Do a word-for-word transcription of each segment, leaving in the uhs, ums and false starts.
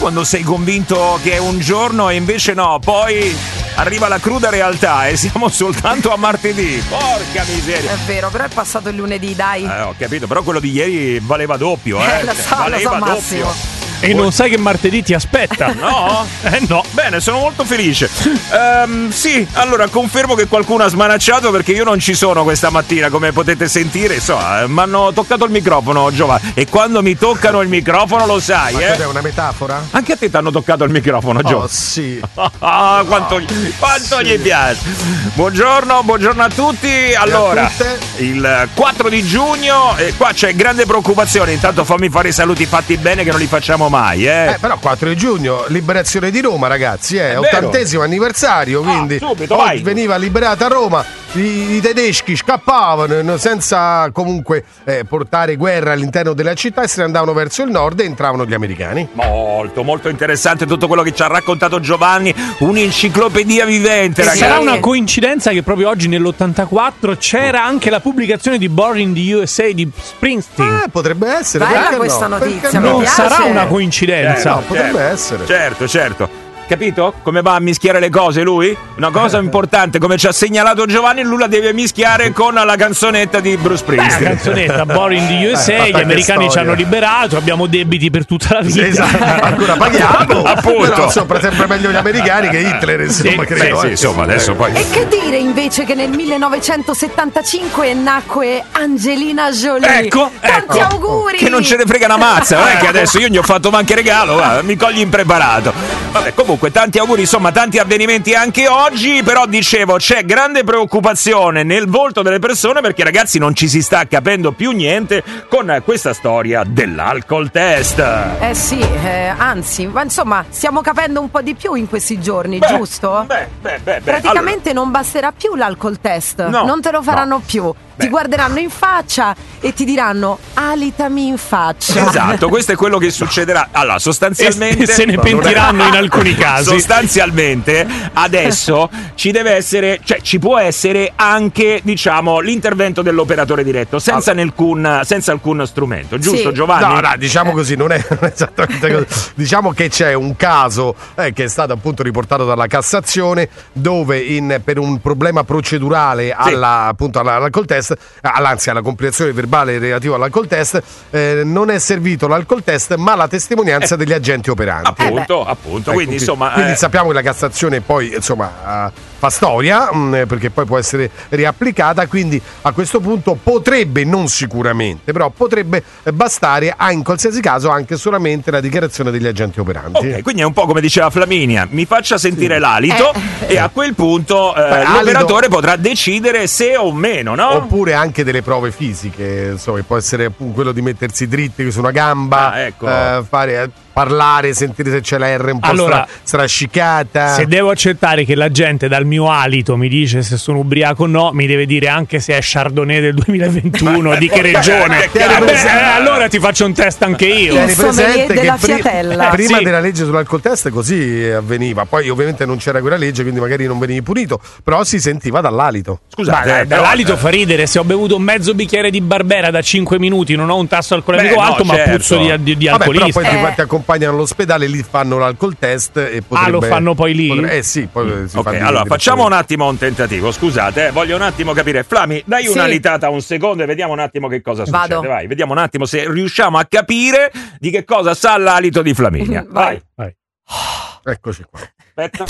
quando sei convinto che è un giorno e invece no, poi arriva la cruda realtà e siamo soltanto a martedì. Porca miseria. È vero, però è passato il lunedì, dai. Eh, ho capito, però quello di ieri valeva doppio, eh. Eh, lo so, valeva lo so, doppio. Massimo. E non sai che martedì ti aspetta? No? Eh no. Bene, sono molto felice. Um, sì, allora confermo che qualcuno ha smanacciato perché io non ci sono questa mattina, come potete sentire. Insomma, mi hanno toccato il microfono, Giovanni. E quando mi toccano il microfono lo sai, Ma eh? cos'è, una metafora? Anche a te ti hanno toccato il microfono, Gio. Oh, sì. Ah, quanto, gli, quanto sì. gli piace. Buongiorno, buongiorno a tutti. Allora, a tutte. il quattro di giugno, e qua c'è grande preoccupazione. Intanto fammi fare i saluti fatti bene che non li facciamo mai, eh. Eh, però quattro di giugno, liberazione di Roma, ragazzi, eh, È ottantesimo anniversario, quindi Ah, subito, oggi vai. veniva liberata Roma, i, i tedeschi scappavano senza comunque eh, portare guerra all'interno della città e se ne andavano verso il nord e entravano gli americani. Molto, molto interessante tutto quello che ci ha raccontato Giovanni, un'enciclopedia vivente, E ragazzi. sarà una coincidenza che proprio oggi nell'ottantaquattro c'era anche la pubblicazione di Born in the U S A di Springsteen. Eh, potrebbe essere. Bella perché questa no? notizia, Perché mi no? Non piace. sarà una coincidenza. Eh, no, potrebbe essere. Certo, certo. Capito? Come va a mischiare le cose lui? Una cosa importante, come ci ha segnalato Giovanni, lui la deve mischiare con la canzonetta di Bruce Beh, la Springsteen. canzonetta Born in the U S A, Eh, gli fatta americani che ci hanno storia. liberato, abbiamo debiti per tutta la vita. Sì, esatto, ancora paghiamo. Appunto. Però insomma, sempre meglio gli americani che Hitler, insomma, Sì, credo. beh, sì, eh. insomma, adesso poi. E che dire invece che nel millenovecentosettantacinque nacque Angelina Jolie? Ecco, Tanti ecco. auguri! Che non ce ne frega una mazza, non è che adesso io gli ho fatto anche regalo, guarda, mi cogli impreparato. Vabbè, comunque tanti auguri, insomma, tanti avvenimenti anche oggi, però dicevo, c'è grande preoccupazione nel volto delle persone perché ragazzi non ci si sta capendo più niente con questa storia dell'alcol test. Eh sì, eh, anzi, ma insomma, stiamo capendo un po' di più in questi giorni, Beh, giusto? Beh, beh, beh, beh. Praticamente non basterà più l'alcol test, No, non te lo faranno no. più. Beh. Ti guarderanno in faccia e ti diranno alitami in faccia. Esatto, questo è quello che succederà. Allora, sostanzialmente E se ne non è- pentiranno in alcuni casi. Sostanzialmente adesso ci deve essere, cioè ci può essere anche, diciamo, l'intervento dell'operatore diretto senza, alcun, senza alcun strumento, giusto Sì. Giovanni? No, no, diciamo così, non è, non è esattamente così. Diciamo che c'è un caso eh, che è stato appunto riportato dalla Cassazione dove in, per un problema procedurale alla, appunto all'alcol test, anzi alla compilazione verbale relativa all'alcol test, eh, non è servito l'alcol test ma la testimonianza Eh. degli agenti operanti. Appunto, appunto, Ecco, quindi insomma quindi eh, sappiamo che la Cassazione poi insomma uh, fa storia mh, perché poi può essere riapplicata, quindi a questo punto potrebbe, non sicuramente, però potrebbe eh, bastare a in qualsiasi caso anche solamente la dichiarazione degli agenti operanti. ok, quindi è un po' come diceva Flaminia, mi faccia sentire Sì. l'alito Eh. e a quel punto eh, Beh, l'operatore alito- potrà decidere se o meno, no? Oppure anche delle prove fisiche, insomma, può essere appunto quello di mettersi dritti su una gamba, Ah, ecco. eh, fare, eh, parlare, sentire se c'è la R un po' Allora, stra- strascicata. Se devo accettare che la gente dal mio alito mi dice se sono ubriaco o no, mi deve dire anche se è Chardonnay del duemilaventuno, di che regione. Che cavolo. Vabbè, eh, allora ti faccio un test anche io. Tieni Il sommelier presente della che pri- fiatella. prima Sì. della legge sull'alcol test così avveniva, poi ovviamente non c'era quella legge quindi magari non venivi punito, però si sentiva dall'alito. Scusate, Ma, eh, dall'alito però, fa ridere, se ho bevuto un mezzo bicchiere di Barbera da cinque minuti non ho un tasso alcolemico Beh, no, alto, ma certo. puzzo di, di, di Vabbè, però alcolista. poi ti, Eh. ti accompagnano all'ospedale, lì fanno l'alcol test e potrebbe, lo fanno poi lì? potre- eh sì, poi si Ok, fa lì allora facciamo un direttamente. attimo un tentativo. Scusate, eh, voglio un attimo capire. Flami, dai Sì. una litata un secondo e vediamo un attimo che cosa succede. Vado. Vai, vediamo un attimo se riusciamo a capire di che cosa sa l'alito di Flaminia. Vai. Vai. Vai. Eccoci qua. Aspetta.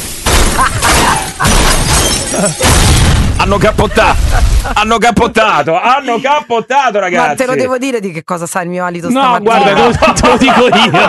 Hanno cappottato. Hanno cappottato. Hanno cappottato, ragazzi. Ma te lo devo dire di che cosa sa il mio alito No, stamattina? guarda, te lo, te lo dico io.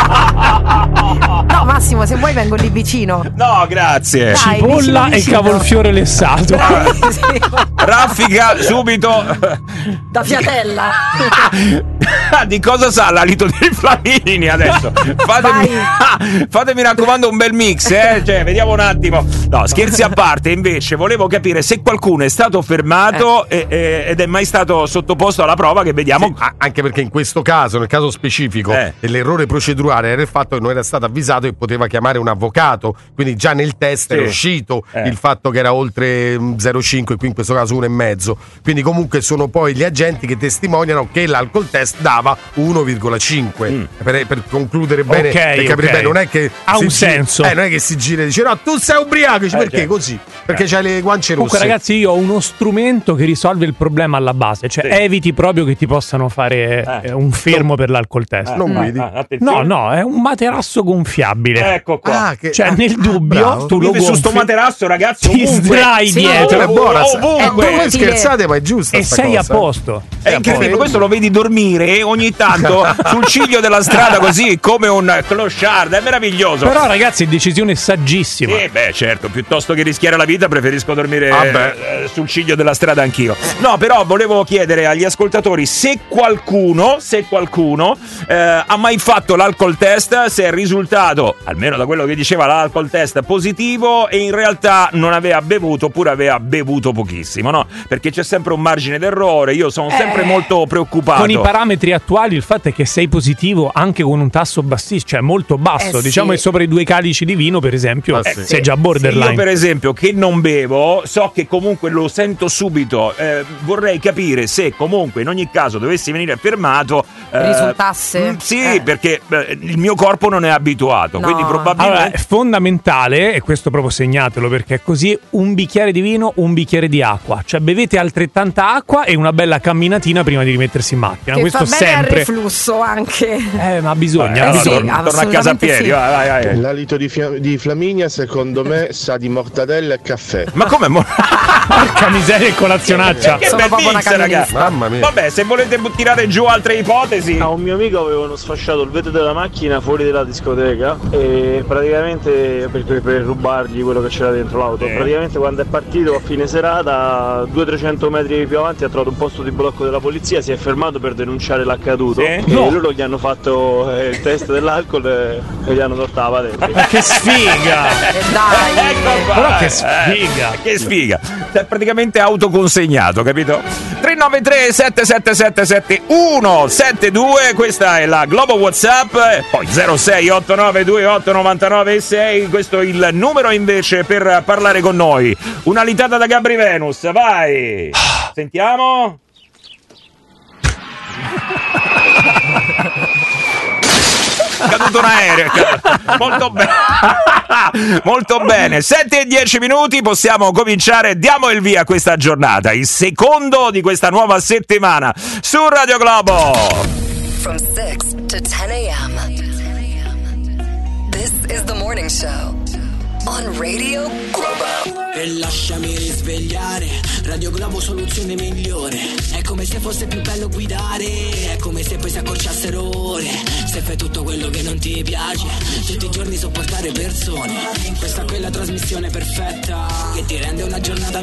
No, Massimo, se vuoi vengo lì vicino. No, grazie. Dai, Cipolla vicino, e vicino. cavolfiore lessato. Bravissimo. Raffica subito. Da fiatella. Di cosa sa l'alito di Flamini adesso? Fatemi, fatemi raccomando un bel mix, eh? Cioè, vediamo un attimo. No, scherzi a parte, invece volevo capire se qualcuno è stato fermato e- e- ed è mai stato sottoposto alla prova che vediamo. Sì, a- anche perché in questo caso, nel caso specifico, Eh. l'errore procedurale era il fatto che non era stato avvisato e poteva chiamare un avvocato, quindi già nel test Sì. era uscito Eh. il fatto che era oltre mm, zero virgola cinque, qui in questo caso uno e mezzo. Quindi comunque sono poi gli agenti che testimoniano che l'alcol test dava dava uno virgola cinque. Mm. Per, per concludere bene, okay, per capire okay. bene, non è che ha un si senso. Gira, eh, non è che si gira e dice no, tu sei ubriaco, dice, eh, perché certo. così? Perché eh. c'hai le guance rosse. Comunque ragazzi, io ho uno strumento che risolve il problema alla base, cioè sì. eviti proprio che ti possano fare eh. un fermo no. per l'alcol test. Eh. Non eh. guidi? Ah, no, no, è un materasso gonfiabile. Ecco qua. Ah, che, cioè ah, nel dubbio bravo. tu lo gonfi su sto materasso, ragazzi, ti sdrai sì, dietro. È buona, ovunque. è voi scherzate, ma è giusta e sei cosa. a posto. È incredibile, questo lo vedi dormire ogni tanto sul ciglio della strada così come un clochard, è meraviglioso. Però ragazzi è decisione saggissima. Sì, beh certo, piuttosto che rischiare la vita preferisco dormire ah, eh, sul ciglio della strada anch'io. No, però volevo chiedere agli ascoltatori se qualcuno, se qualcuno eh, ha mai fatto l'alcol test, se è risultato, almeno da quello che diceva l'alcol test, positivo e in realtà non aveva bevuto oppure aveva bevuto pochissimo, no? Perché c'è sempre un margine d'errore, io sono sempre eh, molto preoccupato. Con i parametri attuali il fatto è che sei positivo anche con un tasso bassissimo, cioè molto basso, eh, diciamo sì. che sopra i due calici di vino per esempio ah, sì. sei già borderline. Io per esempio che non bevo, so che comunque lo sento subito, eh, vorrei capire se comunque in ogni caso dovessi venire fermato eh, risultasse mh, sì eh. perché eh, il mio corpo non è abituato, no. quindi probabilmente allora, è fondamentale, e questo proprio segnatelo perché è così, un bicchiere di vino, un bicchiere di acqua, cioè bevete altrettanta acqua e una bella camminatina prima di rimettersi in macchina, che questo fa bene sempre al reflusso anche eh ma bisogna eh, allora, sì, torna, torna a casa a piedi sì. vai, vai, vai. L'alito di, fia- di Flaminia secondo me sa di mortadella e caffè. Ma come mo- porca miseria e colazionaccia. che Sono bel proprio una mix, ragazzi. camionista. Mamma mia. Vabbè, se volete tirare giù altre ipotesi. A un mio amico avevano sfasciato il vetro della macchina fuori dalla discoteca e praticamente per, per, per rubargli quello che c'era dentro l'auto. Eh. Praticamente quando è partito a fine serata, duecento trecento metri più avanti, ha trovato un posto di blocco della polizia, si è fermato per denunciare l'accaduto Sì? e No. loro gli hanno fatto eh, il test dell'alcol e, e gli hanno tolto la patente. Ma che sfiga! Eh, dai Ecco qua. Però che sfiga. Eh, che sfiga. È praticamente autoconsegnato, capito? tre nove tre sette sette sette sette uno sette due, questa è la Globo WhatsApp, poi zero sei otto nove due otto nove nove sei, questo è il numero invece per parlare con noi. Una litata da Gabri Venus, vai! Sentiamo. Caduto un aereo, molto bene. Molto bene, sette e dieci minuti, possiamo cominciare, diamo il via a questa giornata, il secondo di questa nuova settimana su Radio Globo. From six to ten a.m. This is the morning show on Radio Globo. E lasciami risvegliare, Radio Globo soluzione migliore. È come se fosse più bello guidare, è come se poi si accorciassero ore. Se fai tutto quello che non ti piace, tutti i giorni sopportare persone. Questa qui è la trasmissione perfetta che ti rende una giornata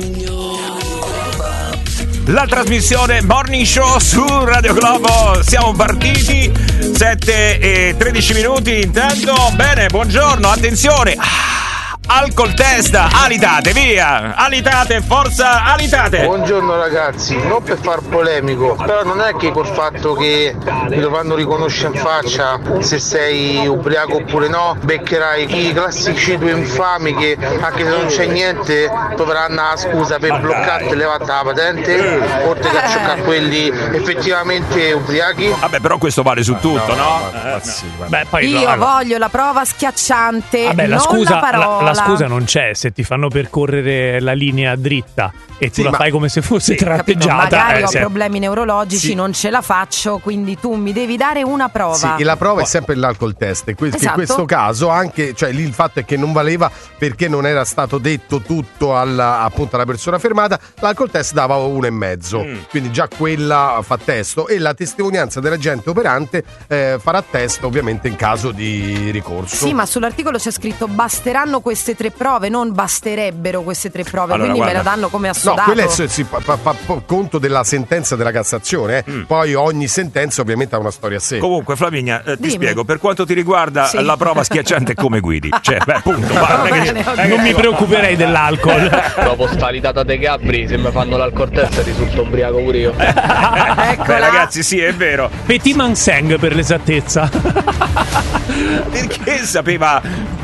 migliore. La trasmissione Morning Show su Radio Globo, siamo partiti, sette e tredici minuti, intanto, bene, buongiorno, attenzione. Alcol test, alitate, via! Alitate, forza, alitate! Buongiorno ragazzi, non per far polemico, però non è che col fatto che mi lo fanno riconoscere in faccia se sei ubriaco oppure no, beccherai i classici due infami che anche se non c'è niente troveranno la scusa per bloccarti e levarti la patente, oltre che a scioccare quelli effettivamente ubriachi. Vabbè, però questo vale su tutto, no? Ma sì, guarda. Beh, poi io allora, voglio la prova schiacciante, vabbè, la non scusa, la parola. la, la scusa non c'è se ti fanno percorrere la linea dritta e tu Sì, la ma- fai come se fosse Capito? tratteggiata. Magari eh, ho se- problemi neurologici, Sì. non ce la faccio, quindi tu mi devi dare una prova. Sì, e la prova è sempre l'alcol test. E que- che in Esatto. questo caso anche, cioè lì il fatto è che non valeva perché non era stato detto tutto alla, appunto alla persona fermata. L'alcol test dava uno e mezzo, Mm. quindi già quella fa testo e la testimonianza dell'agente operante eh, farà testo ovviamente in caso di ricorso. Sì, ma sull'articolo c'è scritto basteranno queste tre prove, non basterebbero queste tre prove, Allora, quindi me guarda. la danno come No, assodato. quello è si si fa, fa- fa conto della sentenza della Cassazione, eh. Mm. Poi ogni sentenza ovviamente ha una storia a sé. Comunque, Flaminia, eh, ti Dimmi. spiego, per quanto ti riguarda, Sì. la prova schiacciante è come guidi. Cioè, beh, punto. Va va, non è che- bene, ok. non è Non che- mi preoccuperei dell'alcol. Dopo sta litata dei Gabri, se mi fanno l'alcol test risulto ubriaco pure io. Beh, ragazzi, sì, è vero. Petit Manseng per l'esattezza. Perché sapeva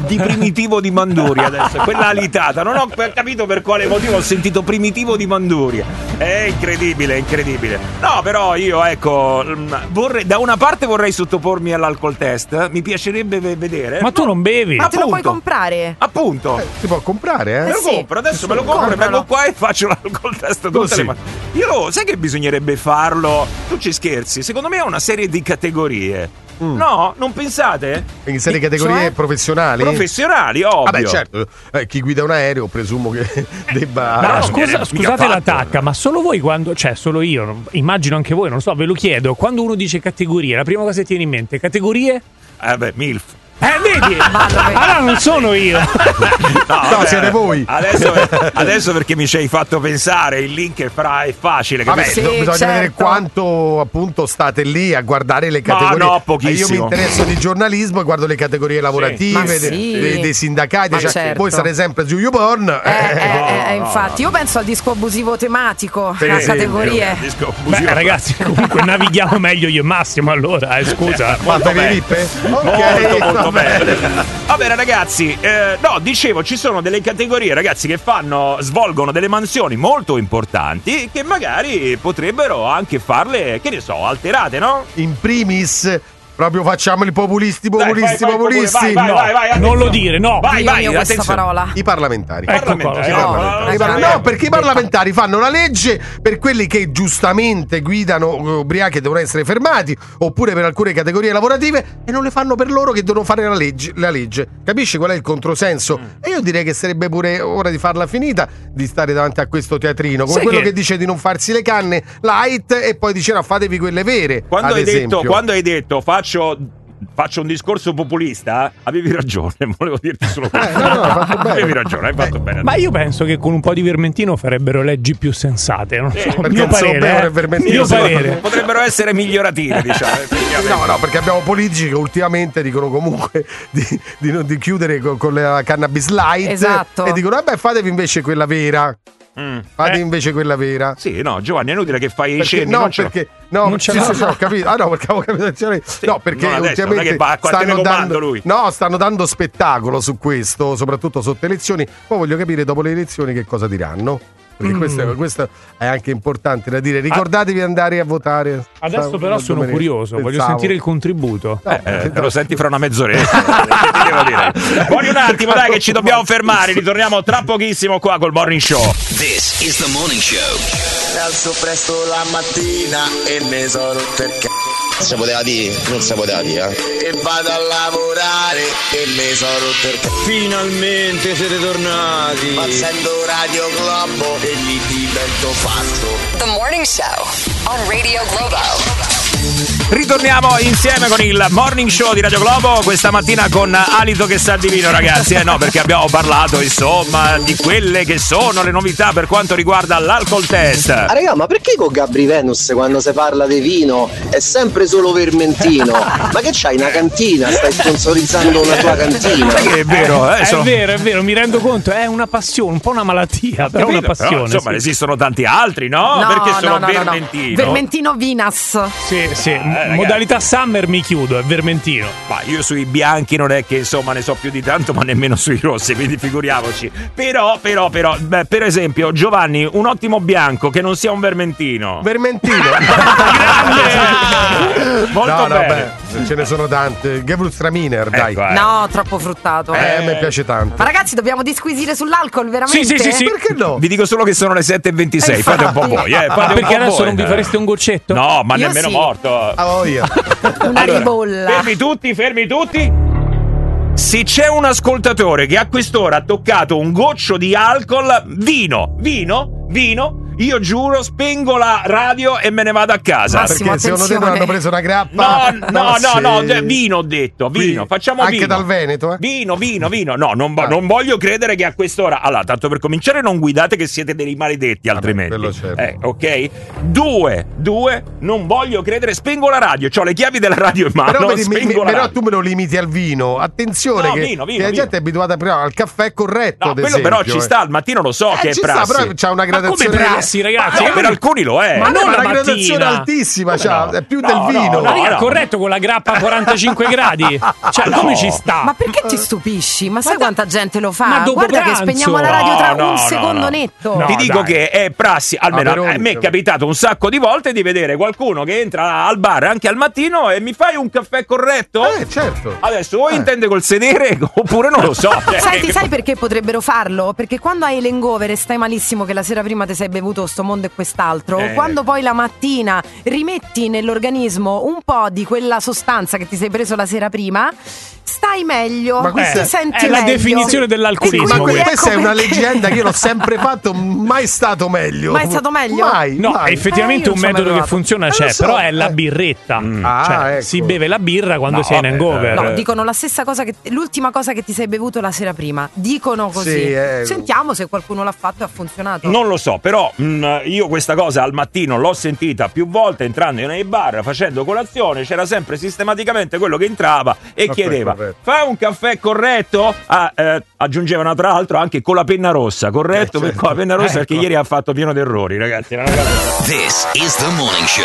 di Primitivo di Manduria adesso, quella alitata. Non ho capito per quale motivo ho sentito Primitivo di Manduria. È incredibile, incredibile. No, però io, ecco, vorrei, da una parte vorrei sottopormi all'alcol test, mi piacerebbe vedere. Ma tu non bevi? Ma te lo puoi comprare? Appunto. Eh, si può comprare, eh? Me lo sì. compro, adesso me lo compro e vengo qua e faccio l'alcol test tutte Così. le mattine. Io lo, sai che bisognerebbe farlo? Tu ci scherzi? Secondo me è una serie di categorie. Mm. No, non pensate? In serie categorie Cioè? professionali? Professionali, ovvio. Vabbè, certo, eh, chi guida un aereo presumo che debba. Ma no, scusa, mica scusate fatto. l'attacca, ma solo voi quando, cioè solo io, non- immagino anche voi, non lo so, ve lo chiedo, quando uno dice categorie, la prima cosa che ti viene in mente, categorie? Eh beh, MILF. Eh, vedi? Vanno, vedi. Allora non sono io. No, No, siete voi. Adesso, adesso perché mi ci hai fatto pensare, il link è, fra, è facile. Vabbè, capisci? Sì, no, bisogna certo. vedere quanto appunto state lì a guardare le categorie. no, Eh, pochissimo. Io mi interesso di giornalismo e guardo le categorie lavorative, Ma de- sì. dei, dei sindacati. Ma Cioè, certo. Voi state sempre su YouPorn. Eh, eh, eh, no, infatti, io penso al disco abusivo tematico, Per a esempio. categorie. Disco Beh, abusivo. ragazzi, comunque navighiamo meglio io e Massimo allora, eh, scusa. Fate le bene. rippe? Molto, Ok, molto va bene. Va bene, ragazzi. eh, no, dicevo, ci sono delle categorie, ragazzi, che fanno, svolgono delle mansioni molto importanti che magari potrebbero anche farle, che ne so, alterate, no? In primis, proprio facciamo i populisti, Dai, populisti, vai, vai, populisti. vai, vai, No, vai, vai, non lo attenzione. dire, no. Vai, Dio vai, mio, questa attenzione. parola. I parlamentari. Ecco qua, Parlamentari, sì, no, parlamentari. no, no, I parla- no, no, perché i parlamentari fanno la legge per quelli che giustamente guidano eh, ubriachi e devono essere fermati, oppure per alcune categorie lavorative, e non le fanno per loro che devono fare la legge. La legge. Capisci qual è il controsenso? E io direi che sarebbe pure ora di farla finita di stare davanti a questo teatrino, come Sai quello che- che... dice di non farsi le canne light e poi dice no, fatevi quelle vere. Quando ad hai, esempio. detto, quando hai detto faccio, faccio un discorso populista, avevi ragione, volevo dirti solo questo. Eh, no, no, hai fatto bene. Avevi ragione, hai fatto bene. Ma io penso che con un po' di vermentino farebbero leggi più sensate, non so, perché mio non so bere parere, eh. vermentino, mio secondo parere. Potrebbero essere migliorative, diciamo. effettivamente. No, no, perché abbiamo politici che ultimamente dicono comunque di, di, non- di chiudere con, con la cannabis light. Esatto. E dicono, vabbè, fatevi invece quella vera. Mm. Fate Eh. invece quella vera. Sì, no, Giovanni, è inutile che fai i Perché, cenni. no, non ce l'ho. perché no, Non ce sì, l'ho. sì, sì, ho capito. Ah, no, perché avevo capito. No, perché non adesso, non è ultimamente che va a stanno telecomando dando lui. No, stanno dando spettacolo su questo, soprattutto sotto elezioni. Poi voglio capire dopo le elezioni che cosa diranno. Perché Mm. questo, questo è anche importante da dire. Ricordatevi di andare a votare. Adesso Sta- però sono domenica. curioso, voglio Pensavo. sentire il contributo. No, Eh, te lo senti fra una mezz'oretta. Che ti devo dire? Buoni un attimo, dai, che ci dobbiamo fermare. Ritorniamo tra pochissimo qua col Morning Show. This is the morning show. Mi alzo presto la mattina e mi sono rotto il c***o. Si poteva dire, non si poteva dire, eh. E vado a lavorare e mi sono rotto il c***o. Finalmente siete tornati. Ma sento Radio Globo e lì divento pazzo. The Morning Show on Radio Globo. Ritorniamo insieme con il Morning Show di Radio Globo, questa mattina con alito che sa di vino, ragazzi. Eh no, perché abbiamo parlato, insomma, di quelle che sono le novità per quanto riguarda l'alcol test. Ah, raga, ma perché con Gabri Venus quando si parla di vino è sempre solo vermentino? Ma che c'hai, una cantina? Stai sponsorizzando una tua cantina? Sai che è vero, eh? È sono- vero, è vero, mi rendo conto, è una passione, un po' una malattia, però Capito? una passione. Però, insomma, sì. esistono tanti altri, no? No, Perché no, sono no, no, no. vermentino. Vermentino Vinas. Sì, sì, ragazzi. modalità summer mi chiudo, è vermentino. Ma io sui bianchi non è che insomma ne so più di tanto, ma nemmeno sui rossi, quindi figuriamoci. Però, però, però, beh, per esempio, Giovanni, un ottimo bianco che non sia un vermentino. Vermentino. Molto no, no, bene. beh, ce ne sono tante. Gewürztraminer, dai. Ecco, eh. No, troppo fruttato. Eh, a me piace tanto. Ma ragazzi, dobbiamo disquisire sull'alcol, veramente? Sì, sì, sì, sì. Perché no? Vi dico solo che sono le sette e ventisei, Eh, fate un po' infatti. voi, eh. Ma Fate un perché po' adesso voi. non vi fareste un goccetto? No, ma Io nemmeno sì. morto. Ah, voglia. Una ribolla. Fermi tutti, fermi tutti. Se c'è un ascoltatore che a quest'ora ha toccato un goccio di alcol, vino, vino, vino, io giuro, spengo la radio e me ne vado a casa. Massimo, Perché secondo te non attenzione. hanno preso una grappa? No, no, no, no, de- vino ho detto, vino, Qui, facciamo anche vino. dal Veneto, eh? Vino, vino, vino. No, non, vo- Ah. non voglio credere che a quest'ora. Allora, tanto per cominciare, non guidate che siete dei maledetti, altrimenti. quello certo. Eh, ok? Due, due, non voglio credere. Spengo la radio, ho le chiavi della radio in mano. Però, vedi, mi- spengo mi- la però radio. tu me lo limiti al vino. Attenzione, No, che, vino, vino, che la vino. gente è abituata prima al caffè corretto. No, ad quello esempio, però ci eh. sta, al mattino lo so Eh, che è ci sta, prassi. però c'ha una Ma come gradazione- prassi? Prassi, ragazzi. Ma no, per alcuni lo è. Ma non ma la una gradazione mattina. altissima, Come cioè, no? è più No, del no, vino. no, Ma raga, no. corretto con la grappa a quarantacinque gradi? Cioè, No. come ci sta? Ma perché ti stupisci? Ma sai da- quanta gente lo fa? ma dopo Guarda pranzo. che spegniamo la radio tra No, no, un no, secondo no. netto. No. Ti dico dai. che è prassi, almeno Ah, Veronica, a me è capitato un sacco di volte di vedere qualcuno che entra al bar anche al mattino e mi fai un caffè corretto? Eh, certo. Adesso o Eh. intende col sedere oppure non lo so. Cioè, Sai, ti sai perché potrebbero farlo? Perché quando hai l'hangover e stai malissimo che la sera prima ti sei bevuto sto mondo e quest'altro, Eh. quando poi la mattina rimetti nell'organismo un po' di quella sostanza che ti sei preso la sera prima, stai meglio, Ma questa ti senti è la meglio. definizione dell'alcolismo. E Ma quindi que- questa ecco è una perché- leggenda che io l'ho sempre fatto, mai stato meglio. Mai stato meglio? Mai. No, mai. effettivamente Eh, io un non ci ho mai metodo che provato. funziona Eh, lo c'è, so, però è la eh. birretta. Ah, Cioè, ecco. si beve la birra quando No, sei in vabbè, hangover. No, dicono la stessa cosa che l'ultima cosa che ti sei bevuto la sera prima. Dicono così. Sì, eh. Sentiamo se qualcuno l'ha fatto e ha funzionato. Non lo so, però mh, io questa cosa al mattino l'ho sentita più volte entrando nei bar, facendo colazione, c'era sempre sistematicamente quello che entrava e Caffè chiedeva corretto. fa un caffè corretto? Ah, eh, aggiungevano tra l'altro anche con la penna rossa, corretto? Eh, certo. Per- con la penna rossa Ecco. perché ieri ha fatto pieno di errori, ragazzi. Era una cosa- This is the morning show.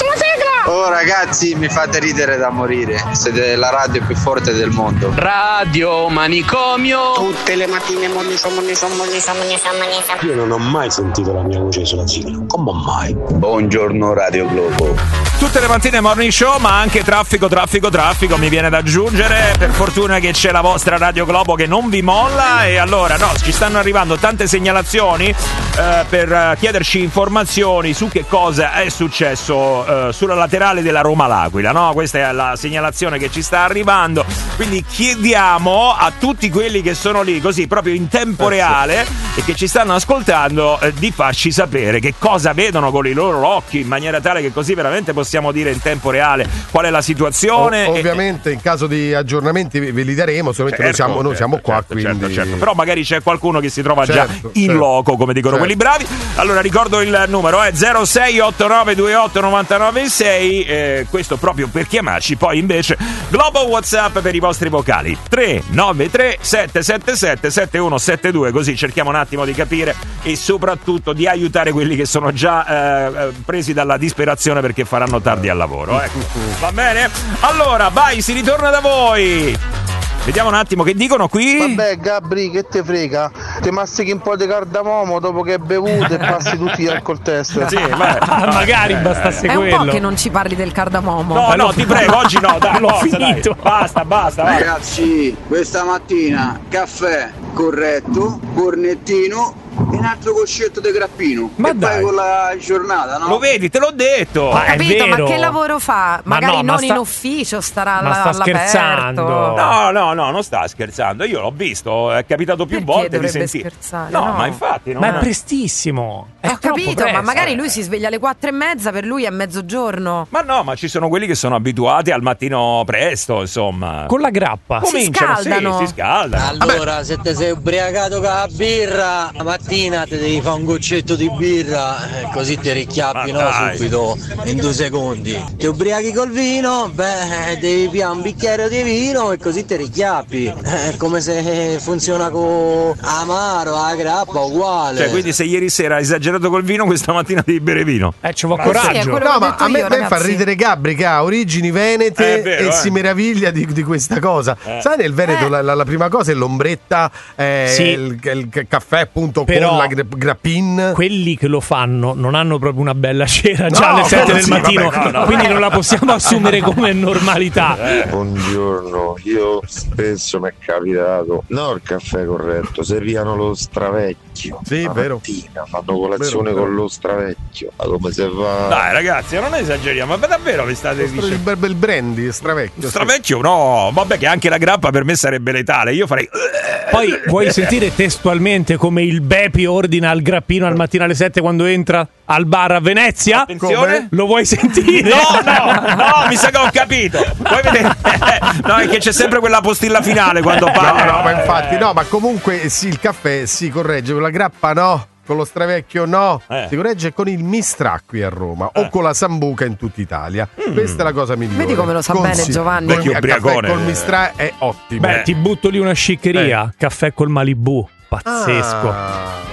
Oh ragazzi, mi fate ridere da morire. Siete la radio più forte del mondo. Radio Manicomio. Tutte le mattine moniso, moniso, moniso, moniso, moniso. Io non ho mai sentito la mia voce sulla sigla. Come mai? Buongiorno Radio Globo. Tutte le mattine morning show, ma anche traffico, traffico, traffico mi viene da aggiungere. Per fortuna che c'è la vostra Radio Globo che non vi molla. E allora, no, ci stanno arrivando tante segnalazioni eh, per eh, chiederci informazioni su che cosa è successo eh, sulla laterale della Roma-L'Aquila, no? Questa è la segnalazione che ci sta arrivando. Quindi chiediamo a tutti quelli che sono lì, così proprio in tempo reale e che ci stanno ascoltando, eh, di farci sapere che cosa vedono con i loro occhi, in maniera tale che così veramente possiamo dire in tempo reale qual è la situazione. O- e- ovviamente in caso di aggiornamenti ve ve li daremo, solamente noi Certo, siamo, noi certo, siamo qua, certo, quindi... certo, certo. Però magari c'è qualcuno che si trova già Certo, in certo. loco, come dicono Certo. quelli bravi. Allora ricordo il numero è zero sei otto nove due otto nove nove sei, eh, questo proprio per chiamarci. Poi invece Globo WhatsApp per i vostri vocali tre nove tre sette sette sette sette uno sette due, così cerchiamo un attimo di capire e soprattutto di aiutare quelli che sono già eh, presi dalla disperazione perché faranno tardi al lavoro, ecco. Va bene? Allora vai, si ritorna da voi. Vediamo un attimo che dicono qui. Vabbè Gabri, che te frega? Ti mastichi un po' di cardamomo dopo che hai bevuto e passi tutti gli alcol test. Sì, vai. Magari bastasse È un quello. po' che non ci parli del cardamomo. No, no, ti prego, oggi no, dai, L'ho forza, dai. finito. Basta, basta, vai. Ragazzi, questa mattina caffè corretto, cornettino e un altro coscetto di grappino. Ma e dai. poi con la giornata, no? Lo vedi, te l'ho detto. Ma Ho è capito, ma vero. che lavoro fa? Ma Magari no, ma non sta- in ufficio, starà ma alla- sta all'aperto. scherzando. No, no, no, non sta scherzando. Io l'ho visto, è capitato più Perché volte di dovrebbe sentire. scherzare? No, No. ma infatti non Ma è è- prestissimo. È Ho troppo capito, presto. ma magari lui si sveglia alle quattro e mezza, per lui è mezzogiorno. Ma no, ma ci sono quelli che sono abituati al mattino presto, insomma. Con la grappa. Si Cominciano, sì, scaldano. si scaldano. Allora, se ti sei ubriacato con la birra, la mattina ti devi fare un goccetto di birra, eh, così ti richiappi, Ma no? dai. Subito, in due secondi. Ti ubriachi col vino, beh, devi piare un bicchiere di vino e così ti richiappi. È come se funziona con amaro, la grappa, uguale. Cioè, quindi se ieri sera hai esagerato col vino, questa mattina devi bere vino. Eh, ci vuole sì, è coraggio. quello- No, l'ho ma detto a me, io, a me fa ragazzi. ridere Gabri che ha origini venete È vero, e eh. si meraviglia di, di questa cosa. Eh. Sai, nel Veneto Eh. la, la- la prima cosa è l'ombretta, eh, Sì. il, il caffè appunto Però con la gra- grappin. Quelli che lo fanno non hanno proprio una bella cena già No, alle sette del sì, mattino, vabbè, no, no. quindi non la possiamo assumere come normalità. Buongiorno, io spesso mi è capitato, no il caffè corretto, servivano lo stravecchio. Sì, la vero. mattina fanno colazione Vero, con vero. lo stravecchio. Ma come se va? Dai, ragazzi, non esageriamo, ma davvero vi state Il dicendo? bel, bel brandy, stravecchio. sì. Stravecchio, no, vabbè, che anche la grappa per me sarebbe letale. Io farei. Poi vuoi sentire testualmente come il Bepi ordina il grappino al mattino alle sette quando entra al bar a Venezia? Attenzione. Lo vuoi sentire? No, no, no, mi sa che ho capito. Vuoi vedere? No, è che c'è sempre quella postilla finale quando No, parla. no, ma infatti no, ma comunque sì, il caffè si corregge, con la grappa no, con lo stravecchio no, Eh. si corregge con il Mistra qui a Roma o con la Sambuca in tutta Italia. Questa è la cosa migliore. Vedi come lo sa bene Giovanni. Col, Vecchio caffè ubriacone. col Mistra è ottimo. Beh, ti butto lì una sciccheria. Caffè col Malibu. Pazzesco. Ah.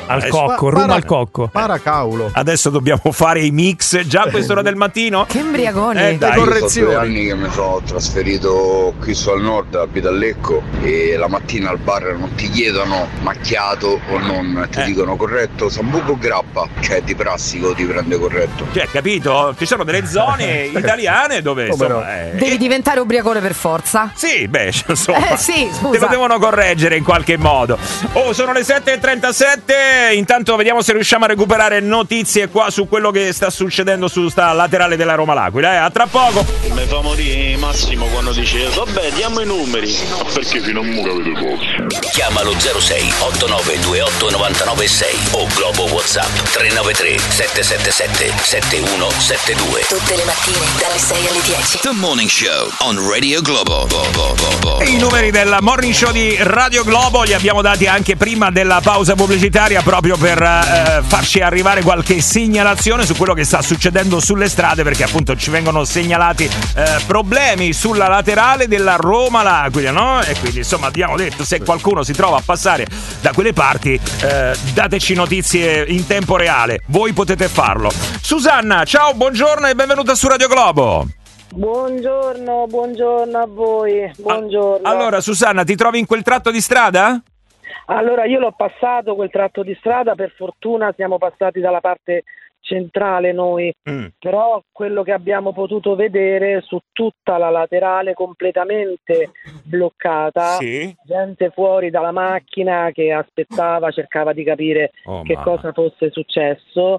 Al Adesso- cocco, para- rum al cocco. Paracaulo. Adesso dobbiamo fare i mix già a quest'ora del mattino. Che embriagoni. Eh, dai. correzioni. Io sono due anni che mi sono trasferito qui su al nord, abito a Lecco, e la mattina al bar non ti chiedono macchiato o non, ti Eh. dicono corretto, sambuco o grappa, cioè di prassico ti prende corretto. Cioè, capito? Ci sono delle zone italiane dove Come insomma, no? eh, Devi diventare ubriacone per forza. sì, beh, insomma, Eh, sì, scusa. te lo devono correggere in qualche modo. Oh, sono le sette e trentasette. Intanto vediamo se riusciamo a recuperare notizie qua su quello che sta succedendo su sta laterale della Roma L'Aquila. Eh, a tra poco. Mi fa morire Massimo quando dice vabbè diamo i numeri. Ma perché fino a mucca avete poco? Chiamalo zero sei otto nove due otto nove nove sei o Globo WhatsApp tre nove tre sette sette sette sette uno sette due. Tutte le mattine dalle sei alle dieci. The Morning Show on Radio Globo. E i numeri del morning show di Radio Globo li abbiamo dati anche prima della pausa pubblicitaria, proprio per eh, farci arrivare qualche segnalazione su quello che sta succedendo sulle strade, perché appunto ci vengono segnalati eh, problemi sulla laterale della Roma L'Aquila, no? E quindi insomma abbiamo detto, se qualcuno si trova a passare da quelle parti, eh, dateci notizie in tempo reale, voi potete farlo. Susanna, ciao, buongiorno e benvenuta su Radio Globo. Buongiorno, buongiorno a voi, buongiorno. Allora Susanna, ti trovi in quel tratto di strada? Allora, io l'ho passato quel tratto di strada, per fortuna siamo passati dalla parte centrale noi, Mm. però quello che abbiamo potuto vedere su tutta la laterale completamente bloccata, Sì. gente fuori dalla macchina che aspettava, cercava di capire Oh, che mamma. cosa fosse successo.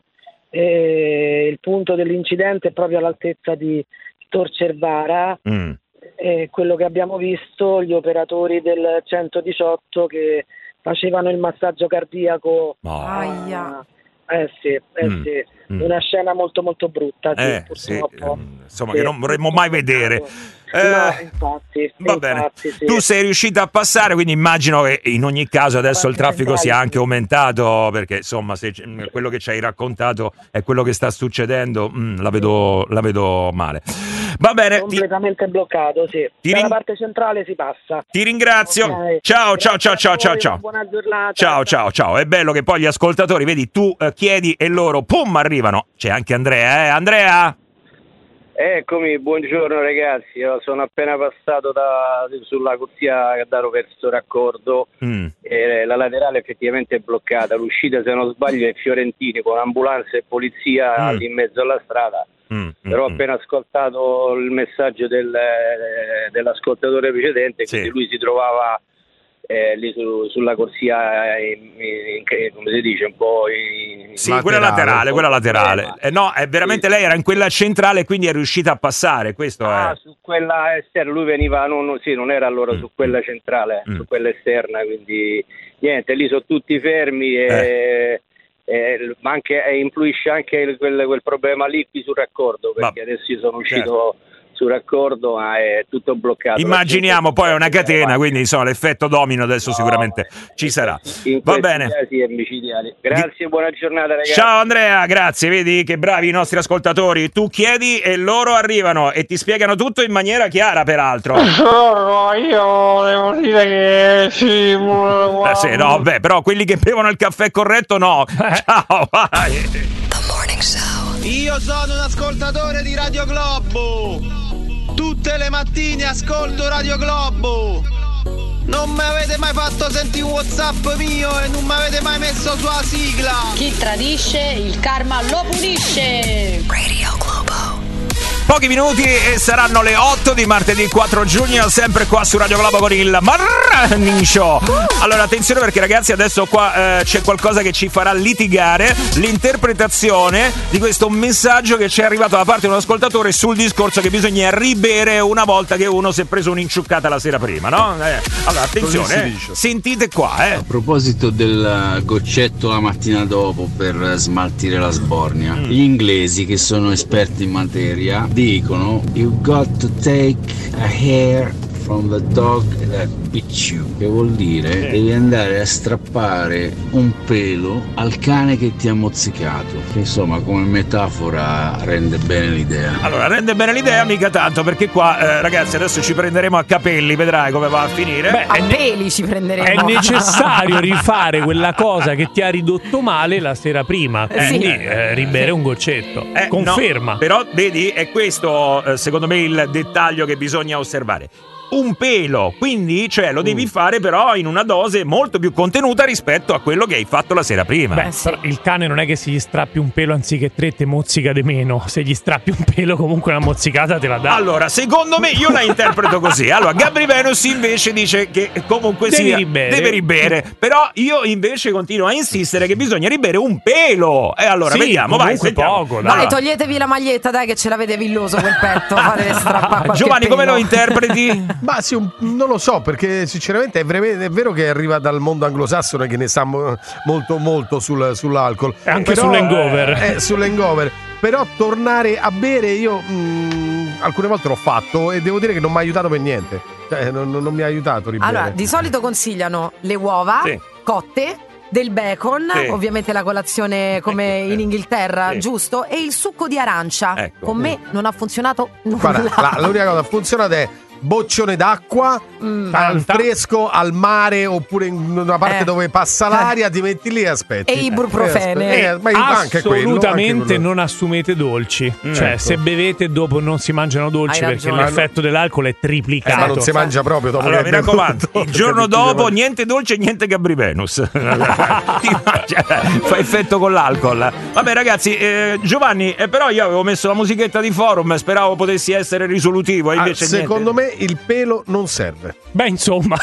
E il punto dell'incidente è proprio all'altezza di Tor Cervara. Mm. E quello che abbiamo visto, gli operatori del centodiciotto che facevano il massaggio cardiaco. Aia. Eh sì, eh Mm, sì. mm. Una scena molto molto brutta, sì, Eh, sì, purtroppo. ehm, insomma, Sì. che non vorremmo mai vedere. No, Eh, infatti, Va bene, infatti, sì. tu sei riuscita a passare, quindi immagino che in ogni caso adesso il traffico sia anche aumentato, perché insomma se c- quello che ci hai raccontato è quello che sta succedendo, mm, la, vedo, la vedo male. Va bene, ti, completamente bloccato, sì. ti Dalla ring- parte centrale si passa. ti ringrazio. Ok. Ciao, ciao, ciao, ciao, ciao, Voi, ciao. Buona giornata. Ciao, ciao, ciao. È bello che poi gli ascoltatori, vedi, tu eh, chiedi e loro, pum, arrivano. C'è anche Andrea, eh? Andrea? Eccomi, buongiorno ragazzi, io sono appena passato da, sulla corsia che danno verso Raccordo Mm. e la laterale effettivamente è bloccata, l'uscita se non sbaglio è Fiorentini con ambulanza e polizia Mm. lì in mezzo alla strada, Mm, però ho mm, appena ascoltato il messaggio del, eh, dell'ascoltatore precedente, Sì. quindi lui si trovava eh, lì su- sulla corsia, in, in- in- come si dice, un po' in, Sì, quella laterale, quella laterale. Eh, no, è veramente lei era in quella centrale e quindi è riuscita a passare, questo Ah, è. su quella esterna, lui veniva, non, non- sì, non era allora Mm. su quella centrale, Mm. su quella esterna, quindi niente, lì sono tutti fermi e, e- ma anche, e influisce anche il- quel, quel problema lì qui sul Raccordo, perché adesso io sono uscito su Raccordo ma è tutto bloccato. Immaginiamo, poi è una catena, quindi insomma l'effetto domino adesso No, sicuramente ci sarà. In Va questi bene. casi è micidiali. Grazie, buona giornata ragazzi. Ciao Andrea, grazie, vedi che bravi i nostri ascoltatori. Tu chiedi e loro arrivano e ti spiegano tutto in maniera chiara, peraltro. No, io devo dire che sì, Eh, sì, no, beh, però quelli che bevono il caffè corretto no. Ciao, vai. Io sono un ascoltatore di Radio Globo. Tutte le mattine ascolto Radio Globo. Non mi avete mai fatto sentire un WhatsApp mio e non mi avete mai messo sulla sigla. Chi tradisce, il karma lo punisce. Radio Globo. Pochi minuti e saranno le otto di martedì quattro giugno, sempre qua su Radio Globo con il Morning Show. Allora attenzione, perché ragazzi adesso qua eh, c'è qualcosa che ci farà litigare: l'interpretazione di questo messaggio che ci è arrivato da parte di un ascoltatore sul discorso che bisogna ribere una volta che uno si è preso un'inciuccata la sera prima, no? Eh, allora attenzione, Così si eh, dice. sentite qua, eh. A proposito del goccetto la mattina dopo per smaltire la sbornia, gli inglesi che sono esperti in materia dicono "You got to take a hair from the dog that bit you, che vuol dire sì. devi andare a strappare un pelo al cane che ti ha mozzicato, che insomma come metafora rende bene l'idea. Allora rende bene l'idea mica tanto, perché qua eh, ragazzi adesso ci prenderemo a capelli, vedrai come va a finire. Beh, a peli ci prenderemo. È necessario rifare quella cosa che ti ha ridotto male la sera prima, Eh, quindi sì. eh, ribere un goccetto. Eh, Conferma. no, però vedi, è questo eh, secondo me il dettaglio che bisogna osservare. Un pelo, quindi cioè lo devi fare però in una dose molto più contenuta rispetto a quello che hai fatto la sera prima. Beh, però il cane non è che se gli strappi un pelo anziché tre te mozzica di meno. Se gli strappi un pelo comunque una mozzicata te la dà. Allora, secondo me io la interpreto così. Allora, Gabri Venus invece dice che comunque Devi sia ribere. deve ribere. Però io invece continuo a insistere che bisogna ribere un pelo. E allora Sì, vediamo, vai, comunque sentiamo. poco, Dai, Allora, toglietevi la maglietta, dai, che ce l'avete villoso quel petto. Fate strappare qualche Giovanni, come pelo. lo interpreti? Ma sì, un- non lo so, perché sinceramente è, vere- è vero che arriva dal mondo anglosassone, che ne sa mo- molto molto sul- sull'alcol. E anche Però- sull'hangover. Eh, sull'hangover. Però tornare a bere io mh, alcune volte l'ho fatto e devo dire che non mi ha aiutato per niente. Cioè, non, non- non mi ha aiutato a ribere. Allora, di solito consigliano le uova Sì. cotte, del bacon, Sì. ovviamente la colazione come in Inghilterra, Sì. giusto? E il succo di arancia. Ecco. Con me non ha funzionato nulla. Guarda, la- l'unica cosa che ha funzionato è boccione d'acqua Mm. al fresco, al mare, oppure in una parte Eh. dove passa l'aria, ti metti lì e aspetti. E ibuprofene. Eh, eh, ma anche quello, Assolutamente anche quello. non assumete dolci. Mm, Cioè, ecco. se bevete dopo non si mangiano dolci, Hai perché ragione. l'effetto dell'alcol è Eh, triplicato. ma non si mangia proprio dopo Allora, che mi hai bevuto, raccomando, il giorno perché tutti dopo devono- niente dolce e niente Gabri Venus. Ti mangia, fa effetto con l'alcol. Vabbè ragazzi, eh, Giovanni, eh, però io avevo messo la musichetta di forum, speravo potessi essere risolutivo, e Ah, invece secondo niente. me il pelo non serve Beh, insomma.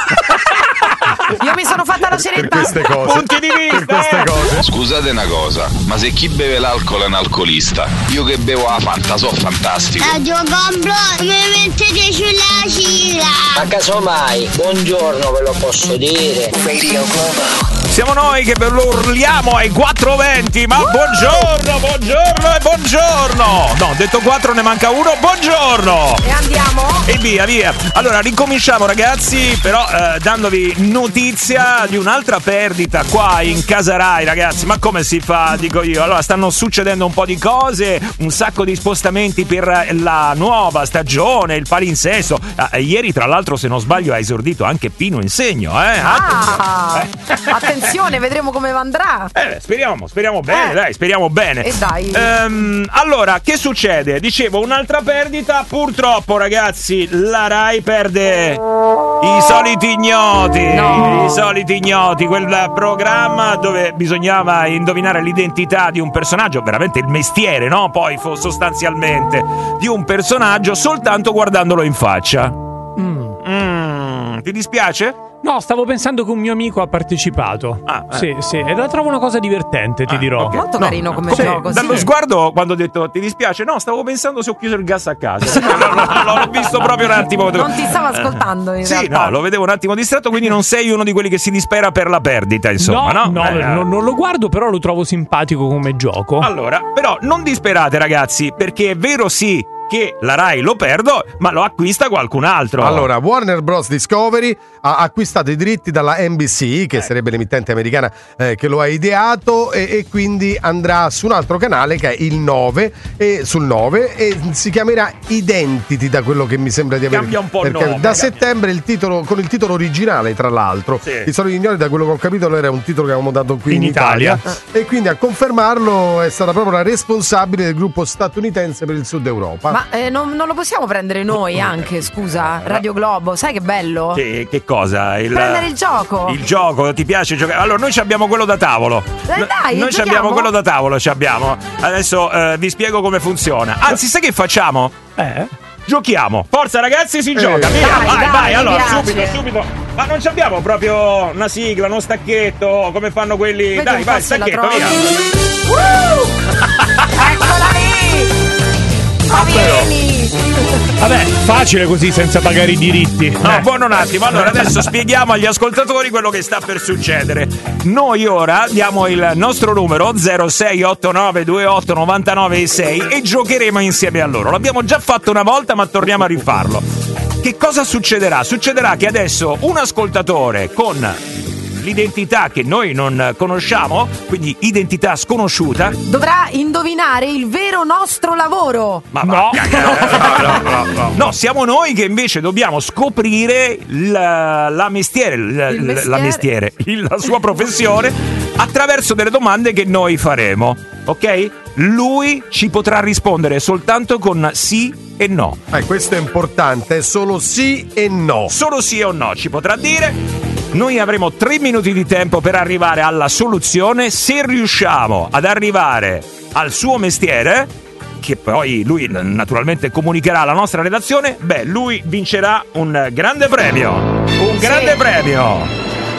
Io mi sono fatta la per cenetta. queste cose. Punti di vista, Per queste eh. cose. Scusate una cosa, ma se chi beve l'alcol è un alcolista, io che bevo la Fanta so fantastico. Radio Complo, mi mettete sulla sigla. Ma casomai, buongiorno ve lo posso dire. Radio Globo. Siamo noi che ve lo urliamo ai quattro venti, ma buongiorno, buongiorno e buongiorno. No, detto quattro ne manca uno, buongiorno. E andiamo? E via, via. Allora, ricominciamo ragazzi, però eh, dandovi notizia di un'altra perdita qua in Casa Rai, ragazzi. Ma come si fa, dico io? Allora, stanno succedendo un po' di cose, un sacco di spostamenti per la nuova stagione, il palinsesto. Ah, ieri, tra l'altro, se non sbaglio, ha esordito anche Pino Insegno, eh? Ah, attenzione, vedremo come andrà. Eh, speriamo, speriamo bene, Eh. dai, speriamo bene. E dai. Ehm, allora, che succede? Dicevo, un'altra perdita. Purtroppo, ragazzi, la Rai perde i soliti ignoti. No. I soliti ignoti, quel programma dove bisognava indovinare l'identità di un personaggio, veramente il mestiere, no? Poi fo- sostanzialmente di un personaggio soltanto guardandolo in faccia. Mm. Mm, ti dispiace? No, stavo pensando che un mio amico ha partecipato. Ah, eh. Sì, sì, e la trovo una cosa divertente, ti Ah, dirò. ok. Molto No, carino come sì, gioco. dallo sì. sguardo quando ho detto ti dispiace, no, stavo pensando se ho chiuso il gas a casa. L'ho l'ho visto proprio un attimo. Non ti stavo ascoltando in Sì, realtà. no, lo vedevo un attimo distratto, quindi non sei uno di quelli che si dispera per la perdita, insomma, no? no, Eh, no, non lo guardo, però lo trovo simpatico come gioco. Allora, però non disperate ragazzi, perché è vero sì che la Rai lo perdo, ma lo acquista qualcun altro. Allora, Warner Bros. Discovery ha acquistato i diritti dalla N B C, che sarebbe l'emittente americana eh, che lo ha ideato, e, e quindi andrà su un altro canale che è il nove, e sul nove, e si chiamerà Identity, da quello che mi sembra di aver. Cambia un po' il perché nome, da cambia. settembre il titolo, con il titolo originale, tra l'altro. Sì. I soliti ignoti, da quello che ho capito, era un titolo che avevamo dato qui in, In Italia. e quindi a confermarlo è stata proprio la responsabile del gruppo statunitense per il Sud Europa. Ma eh, non, non lo possiamo prendere noi anche, scusa? Radio Globo, sai che bello? Che, che cosa? Il, Prendere il gioco. Il gioco, ti piace giocare? Allora, noi ci abbiamo quello da tavolo. Dai, No- dai, noi ci giochiamo? abbiamo quello da tavolo, ci abbiamo. Adesso eh, vi spiego come funziona. Anzi, sai che facciamo? Eh? Giochiamo. Forza ragazzi, si gioca. Eh. Via, Dai, vai, dai, vai. mi Allora, piace. subito, subito. Ma non ci abbiamo proprio una sigla, uno stacchetto, come fanno quelli. Vedi Dai, un po' vai, se la stacchetto, trovi. via. Uh! Eccola lì! Ma vieni! Vabbè, facile così senza pagare i diritti. No, Eh. buono un attimo. Allora, adesso spieghiamo agli ascoltatori quello che sta per succedere. Noi ora diamo il nostro numero zero sei otto nove due otto nove nove sei e giocheremo insieme a loro. L'abbiamo già fatto una volta, ma torniamo a rifarlo. che cosa succederà? Succederà che adesso un ascoltatore con l'identità che noi non conosciamo, quindi identità sconosciuta, dovrà indovinare il vero nostro lavoro. Ma no. No, no, no, no, siamo noi che invece dobbiamo scoprire la, la mestiere, la, il mestiere. la mestiere, la sua professione attraverso delle domande che noi faremo, ok? Lui ci potrà rispondere soltanto con sì e no. Eh, questo è importante, solo sì e no. Solo sì o no ci potrà dire. Noi avremo tre minuti di tempo per arrivare alla soluzione. Se riusciamo ad arrivare al suo mestiere, che poi lui naturalmente comunicherà alla nostra redazione, beh, lui vincerà un grande premio. Un grande sì. premio.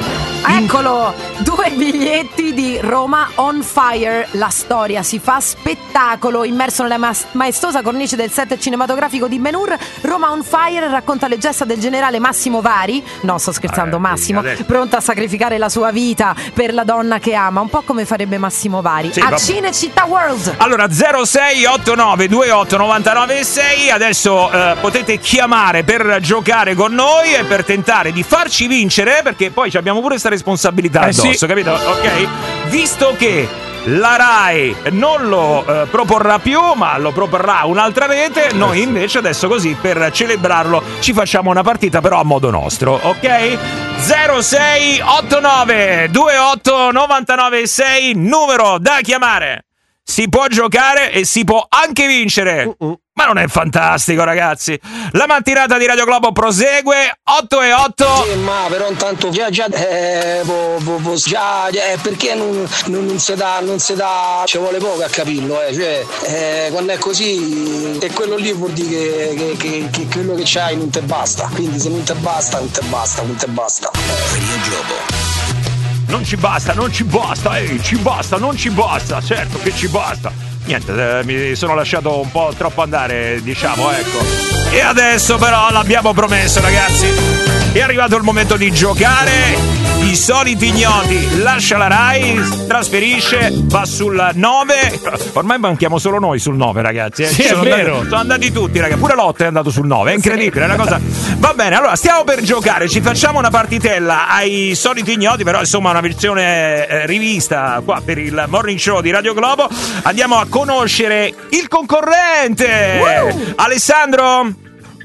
Eccolo, due biglietti di Roma on Fire. La storia si fa spettacolo. Immerso nella ma- maestosa cornice del set cinematografico di Ben-Hur, Roma on Fire racconta le gesta del generale Massimo Vari. No, sto scherzando, eh, Massimo, adesso. pronto a sacrificare la sua vita per la donna che ama, un po' come farebbe Massimo Vari. Sì, a vabbè. Cinecittà World. Allora zero sei otto nove due otto nove nove sei, adesso eh, potete chiamare per giocare con noi e per tentare di farci vincere, perché poi ci abbiamo pure questa responsabilità Eh, addosso, sì. capito? Ok? Visto che la Rai non lo eh, proporrà più, ma lo proporrà un'altra rete, noi invece adesso così per celebrarlo ci facciamo una partita però a modo nostro, ok? zero sei otto nove due otto nove nove sei, numero da chiamare. Si può giocare e si può anche vincere. Uh-uh. Ma non è fantastico, ragazzi? La mattinata di Radio Globo prosegue, otto e otto. Sì, ma però intanto già già eh, po, po, po, già eh, perché non, non, non si dà non si dà ci vuole poco a capirlo, eh, cioè eh, quando è così è quello lì vuol dire che, che, che, che quello che c'hai non te basta, quindi se non te basta non te basta, non te basta. Radio Globo. Non ci basta, non ci basta, ehi, ci basta, non ci basta, certo che ci basta. Niente, eh, mi sono lasciato un po' troppo andare, diciamo, ecco. E adesso però l'abbiamo promesso, ragazzi. È arrivato il momento di giocare. I soliti ignoti, lascia la Rai, trasferisce, va sul nove. Ormai manchiamo solo noi sul nove, ragazzi. Eh. Sì, sono, è andati, vero. sono andati tutti, ragazzi. Pure Lotte è andato sul nove, è incredibile, è una cosa. Va bene, allora stiamo per giocare, ci facciamo una partitella ai soliti ignoti, però insomma una versione eh, rivista qua per il Morning Show di Radio Globo. Andiamo a conoscere il concorrente. Wow. Alessandro.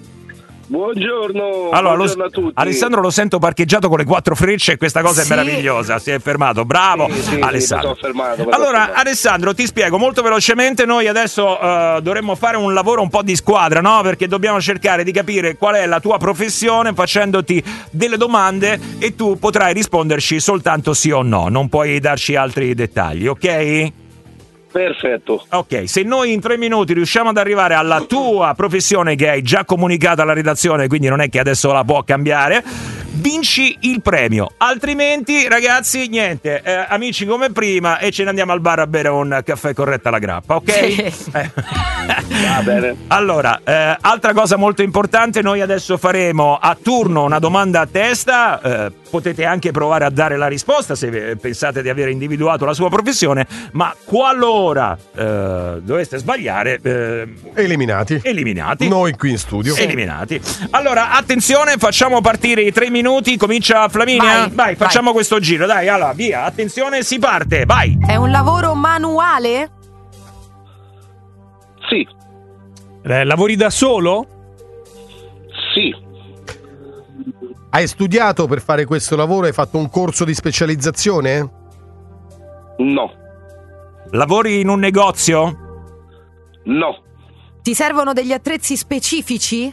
Buongiorno, allora, buongiorno lo, a tutti. Alessandro lo sento parcheggiato con le quattro frecce e questa cosa Sì. è meravigliosa, si è fermato, bravo Sì, sì, Alessandro. sì, mi sono fermato, mi allora sono fermato. Alessandro, ti spiego molto velocemente, noi adesso uh, dovremmo fare un lavoro un po' di squadra, no? Perché dobbiamo cercare di capire qual è la tua professione facendoti delle domande e tu potrai risponderci soltanto sì o no, non puoi darci altri dettagli, ok? Perfetto. Ok, se noi in tre minuti riusciamo ad arrivare alla tua professione che hai già comunicato alla redazione, quindi non è che adesso la può cambiare, vinci il premio. Altrimenti, ragazzi, niente, eh, amici come prima e ce ne andiamo al bar a bere un caffè corretto alla grappa, ok? Sì. Eh. Va bene. Allora, eh, altra cosa molto importante, noi adesso faremo a turno una domanda a testa, eh, potete anche provare a dare la risposta se pensate di aver individuato la sua professione, ma qualora eh, doveste sbagliare, eh, eliminati. Eliminati. Noi qui in studio. Sì. Eliminati. Allora, attenzione, facciamo partire i tre minuti, comincia Flaminia. Vai, vai facciamo vai. questo giro, dai, allora, via, attenzione, si parte, vai. È un lavoro manuale? Sì. Eh, lavori da solo? Sì. Hai studiato per fare questo lavoro? Hai fatto un corso di specializzazione? No. Lavori in un negozio? No. Ti servono degli attrezzi specifici?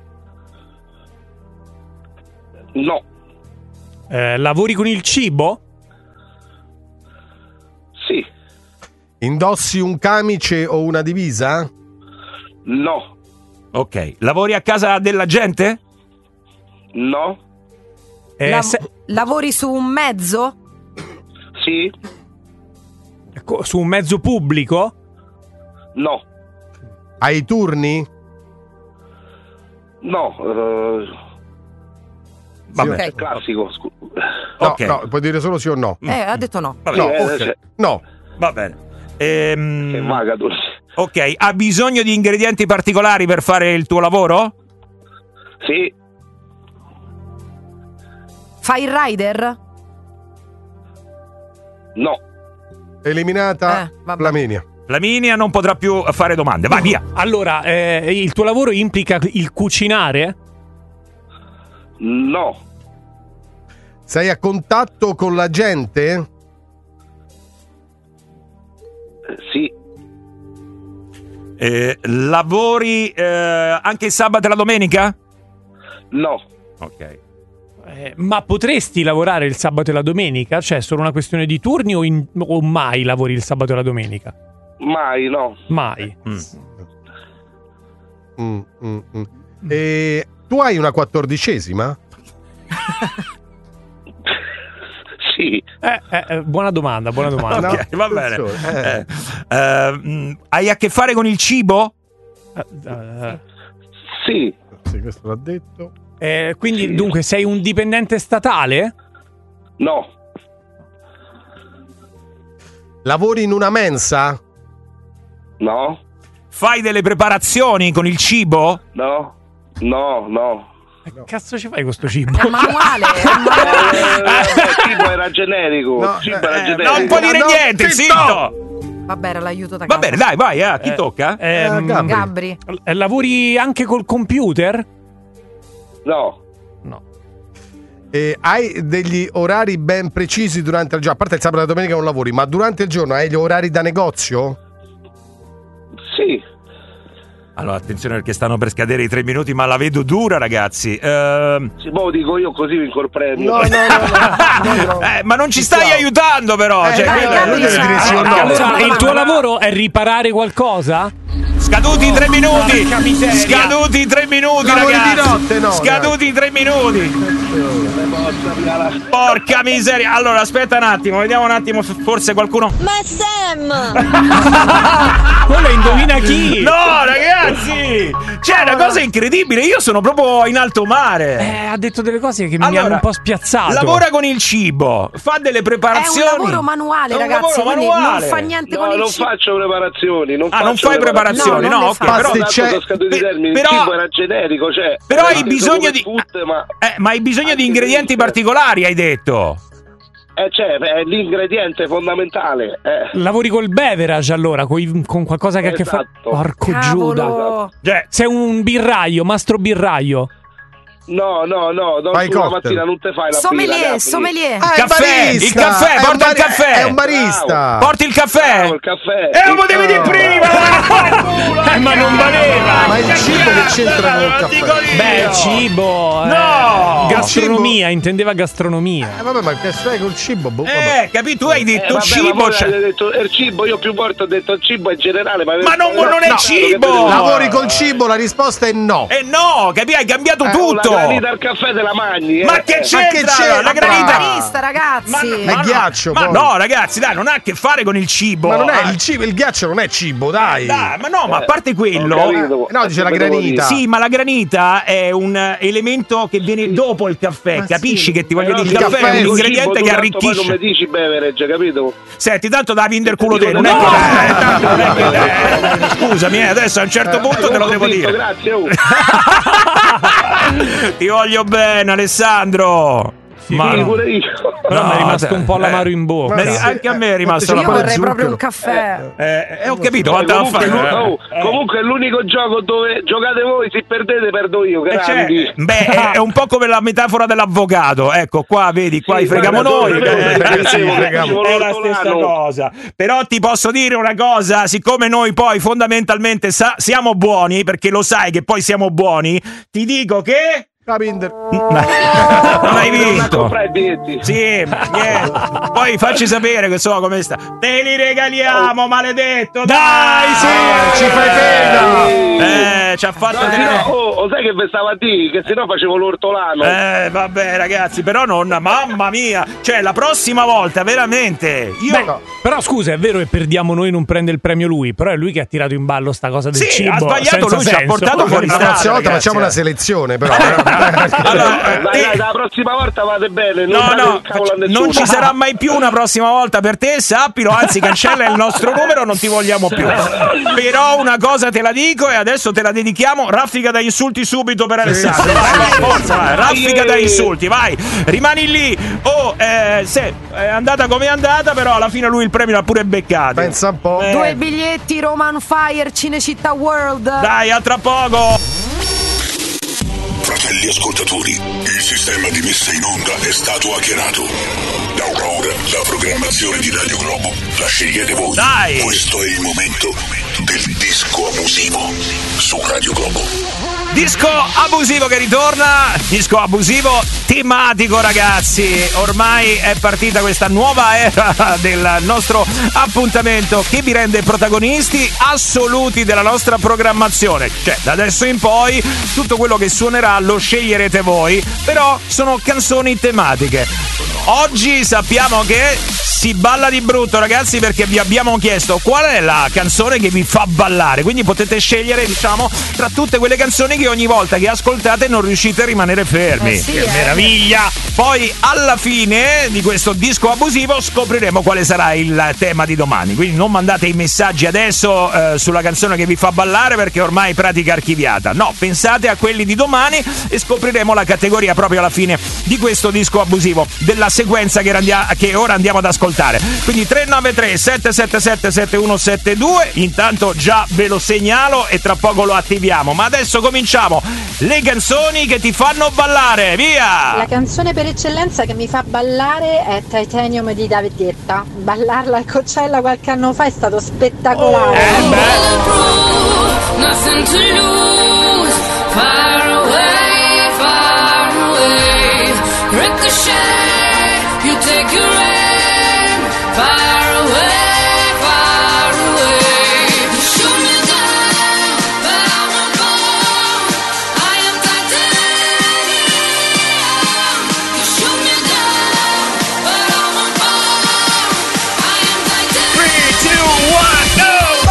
No. Eh, lavori con il cibo? Sì. Indossi un camice o una divisa? No. Ok, lavori a casa della gente? No. Eh, Lav- se- Lavori su un mezzo? Sì. co- su un mezzo pubblico? No. Hai turni? No. Uh, Vabbè. Ok. classico. Scu- No, Ok. no, puoi dire solo sì o no. Eh, ha detto no. Vabbè, No, eh, ok. cioè- No. va bene. Ehm, Che vaga tu. ok, ha bisogno di ingredienti particolari per fare il tuo lavoro? Sì. Fai il rider? No. Eliminata Eh, Flaminia. Flaminia non potrà più fare domande. Vai, via. Allora, eh, il tuo lavoro implica il cucinare? No. Sei a contatto con la gente? Sì. Eh, lavori eh, anche il sabato e la domenica? No. Ok. Eh, ma potresti lavorare il sabato e la domenica? Cioè, è solo una questione di turni o, in- o mai lavori il sabato e la domenica? Mai, no. Mai. Mm. Mm, mm, mm. E tu hai una quattordicesima? Sì. Eh, eh, eh, buona domanda, buona domanda. Ok, va bene. Eh. Eh, eh, mh, hai a che fare con il cibo? Eh, eh, Sì. Sì, questo l'ha detto. eh, quindi, Sì. dunque, sei un dipendente statale? No. Lavori in una mensa? No. Fai delle preparazioni con il cibo? No. No, no. Che cazzo ci fai con sto cibo? È manuale, è manuale. Eh, il cibo era generico. No, il cibo era Eh, generico. non può dire No, niente, zitto! zitto! Vabbè, era l'aiuto da Va casa. bene, dai, vai, eh, a chi Eh, tocca? ehm, Gabri. Gabri. eh, lavori anche col computer? No. No. E hai degli orari ben precisi durante il giorno? A parte il sabato e la domenica non lavori, ma durante il giorno hai gli orari da negozio? Sì. Allora, attenzione perché stanno per scadere i tre minuti, ma la vedo dura, ragazzi. Ehm, Sì, boh, dico io così mi incorprendo. No, no, no, no, no, no. eh, ma non ci stai aiutando, però. Eh, cioè, dai, quello- dai, lui deve dire sì o no. Allora, il tuo lavoro è riparare qualcosa? Scaduti i tre minuti! porca miseria. Scaduti i tre minuti, Lavori ragazzi! di notte, no, Scaduti i tre minuti! Porca miseria! Allora, aspetta un attimo, vediamo un attimo, f- forse qualcuno. Ma Sam! Quello indovina chi? No, ragazzi! C'è una cosa incredibile, io sono proprio in alto mare. Eh, ha detto delle cose che mi Allora, hanno un po' spiazzato. Lavora con il cibo, fa delle È un preparazioni. lavoro manuale, È un ragazzi, lavoro quindi manuale. non fa niente No, con il non cibo. faccio preparazioni. Non Ah, faccio non fai preparazioni, No, no? non le ok, fa. però, Però, c'è- sono scaduti i termini. però- Il cibo era generico, cioè. Però era hai scritto bisogno come di- food, ma eh, ma hai bisogno di Anche ingredienti lì, particolari, hai detto. eh, cioè, è l'ingrediente fondamentale. Eh. Lavori col beverage allora, coi- con qualcosa che ha a che fare. Esatto. Porco Giuda. Cavolo. Cioè, Sei un birraio, mastro birraio. No, no, no, no, Fai tu la cocktail. mattina non te fai la Sommelier, birra, Gabri. sommelier. Ah, è un Caffè, barista! il caffè, È un porta il bari- caffè! È un barista! porti il caffè. Bravo, il caffè. E lo potevi dire No. prima! Eh, ma non valeva. Ma il cibo che c'entra con il Non dico caffè? io. Beh, il cibo. eh, No! Gastronomia, intendeva gastronomia. Eh vabbè, ma che stai col cibo? Boh, vabbè. Eh, capito? Tu hai Eh, detto vabbè, cibo. ma voi cioè- avete detto il cibo, io più volte ho detto il cibo in generale, ma, Ma non- non è no, cibo! che- Lavori col cibo? La risposta è no. Eh no, capi? Hai cambiato Eh, tutto. La granita al caffè della Magni, eh. Ma che Eh. c'entra? che c'entra? La granita. Barista, ragazzi. Ma, È ma ghiaccio, no, ma poi. no, ragazzi, dai, non ha a che fare con il cibo. Ma non è Ah, il cibo, il ghiaccio non è cibo, dai. dai, ma no, ma a Eh, parte quello. ho capito. No, dice la Come devo granita. dire? Sì, ma la granita è un eh, elemento che viene dopo il caffè, Ma capisci sì. che ti voglio Però dire? Il il caffè caffè è un col ingrediente cibo, che tu tanto poi non arricchisce. mi dici beverage, capito? Senti, tanto da vinder culo te, Dico, non è no. che eh, tanto non è che- eh, scusami, eh, adesso a un certo punto te lo devo Convinto, dire. Grazie, oh. Ti voglio bene, Alessandro. Ma Sì, pure io. Però mi è rimasto te- un po' l'amaro in bocca. mi- anche a me è rimasto Io Io l'amaro. vorrei proprio un zucchero. caffè. Eh, eh, ho capito, Eh, quanto comunque, fa- l'u- oh, comunque è l'unico gioco dove giocate voi, se perdete perdo io, Eh, cioè, grandi. beh, è, è un po' come la metafora dell'avvocato. Ecco, qua vedi, qua Sì, li fregamo guarda, noi. dove- eh, dove- eh, dove- sì, dove- fregamo. dove- È la dove- stessa dove- cosa. Però ti posso dire una cosa, siccome noi poi fondamentalmente sa- siamo buoni, perché lo sai che poi siamo buoni, ti dico che Capinder. non hai Non a vinto. comprare i biglietti. Sì, niente. Poi facci sapere che so come sta. Te li regaliamo, maledetto. Dai, sì, ci fai pena. Eh, ci ha fatto No, delle- no, oh, oh, sai che vi stava a dire? Che se no facevo l'ortolano. Eh, vabbè, ragazzi, però non. Mamma mia, cioè, la prossima volta, veramente. Io. Beh, però scusa, è vero che perdiamo noi, non prende il premio lui, però è lui che ha tirato in ballo sta cosa del Sì, cibo. ha sbagliato senza lui, ci ha senso. portato fuori La strada, prossima volta ragazzi, facciamo eh. una selezione, però. Allora, dai, dai, la prossima volta vate bene. Non no, no, non ci sarà mai più una prossima volta per te, sappilo, anzi cancella il nostro numero, non ti vogliamo più. Però una cosa te la dico e adesso te la dedichiamo, raffica da insulti subito per Alessandro. Vai, vai, forza, vai, raffica da insulti, vai, rimani lì. Oh, eh, se è andata come è andata, però alla fine lui il premio l'ha pure beccato. Pensa un po'. Eh. Due biglietti Roma on Fire Cinecittà World. Dai, a tra poco. Fratelli ascoltatori, il sistema di messa in onda è stato hackerato. Da ora la programmazione di Radio Globo la scegliete voi. Dai! Questo è il momento del disco abusivo su Radio Globo. Disco abusivo che ritorna, disco abusivo tematico, ragazzi. Ormai è partita questa nuova era del nostro appuntamento che vi rende protagonisti assoluti della nostra programmazione. Cioè, da adesso in poi tutto quello che suonerà lo sceglierete voi, però sono canzoni tematiche. Oggi sappiamo che si balla di brutto, ragazzi, perché vi abbiamo chiesto qual è la canzone che vi fa ballare, quindi potete scegliere, diciamo, tra tutte quelle canzoni che ogni volta che ascoltate non riuscite a rimanere fermi. Eh sì, che eh. meraviglia! Poi alla fine di questo disco abusivo scopriremo quale sarà il tema di domani, quindi non mandate i messaggi adesso eh, sulla canzone che vi fa ballare perché ormai è pratica archiviata. No, pensate a quelli di domani e scopriremo la categoria proprio alla fine di questo disco abusivo, della sequenza che, randia- che ora andiamo ad ascoltare. Quindi tre nove tre sette sette sette sette uno sette due, intanto già ve lo segnalo e tra poco lo attiviamo, ma adesso cominciamo. Le canzoni che ti fanno ballare, via! La canzone per eccellenza che mi fa ballare è Titanium di David Guetta. Ballarla al Coachella qualche anno fa è stato spettacolare. Oh, Nothing to lose, far away, far away. Ricochet, you take your aim, far away, far away. You shoot me down, but I won't fall. I am titanium. You shoot me down, but I won't fall. I am titanium. three, two, one, go!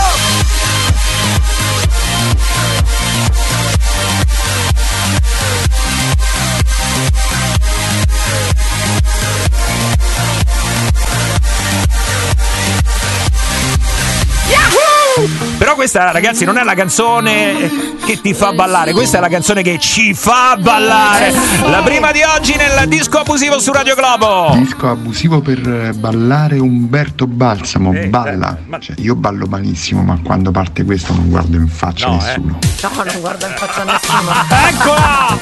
Però questa, ragazzi, non è la canzone che ti fa ballare, questa è la canzone che ci fa ballare. La prima di oggi nel disco abusivo su Radio Globo. Disco abusivo per ballare Umberto Balsamo, Eh, balla. eh, ma- Cioè, io ballo malissimo, ma quando parte questo non guardo in faccia No, nessuno. No, non guarda in faccia a nessuno. Eccola!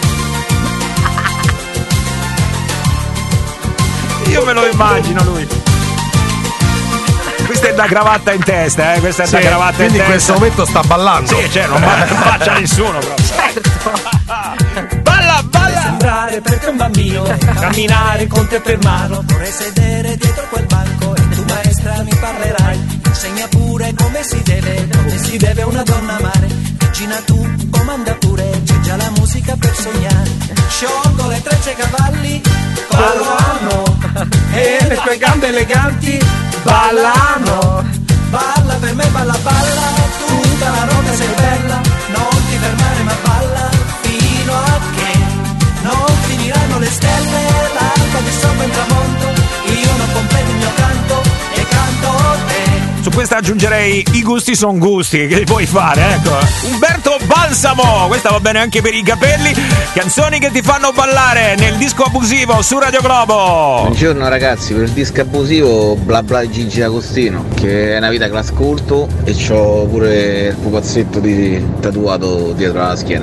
Io me lo immagino lui. Questa è da cravatta in testa, eh? Questa è Sì, da cravatta in quindi in testa. questo momento sta ballando. Sì, cioè, non guarda in faccia a nessuno proprio. Certo. Balla, balla! Sembrare perché un bambino camminare con te per mano. Vorrei sedere dietro quel banco e tu maestra mi parlerai. Insegna pure come si deve, come si deve una donna amare. Vicina tu, comanda pure, c'è già la musica per sognare. Sciolgo le trecce cavalli, ballano. E le tue gambe eleganti, ballano. Balla per me, balla, balla. Tutta la notte sei bella. Non ti fermare ma balla fino a che non finiranno le stelle, l'alba di sopra il tramonto. Io non completo il mio canto e canto te. Su questa aggiungerei i gusti son gusti, che puoi fare, ecco. Umberto Balsamo, questa va bene anche per i capelli. Canzoni che ti fanno ballare nel disco abusivo su Radio Globo. Buongiorno ragazzi, per il disco abusivo bla bla di Gigi D'Agostino, che è una vita che l'ascolto e c'ho pure il pupazzetto di tatuato dietro la schiena.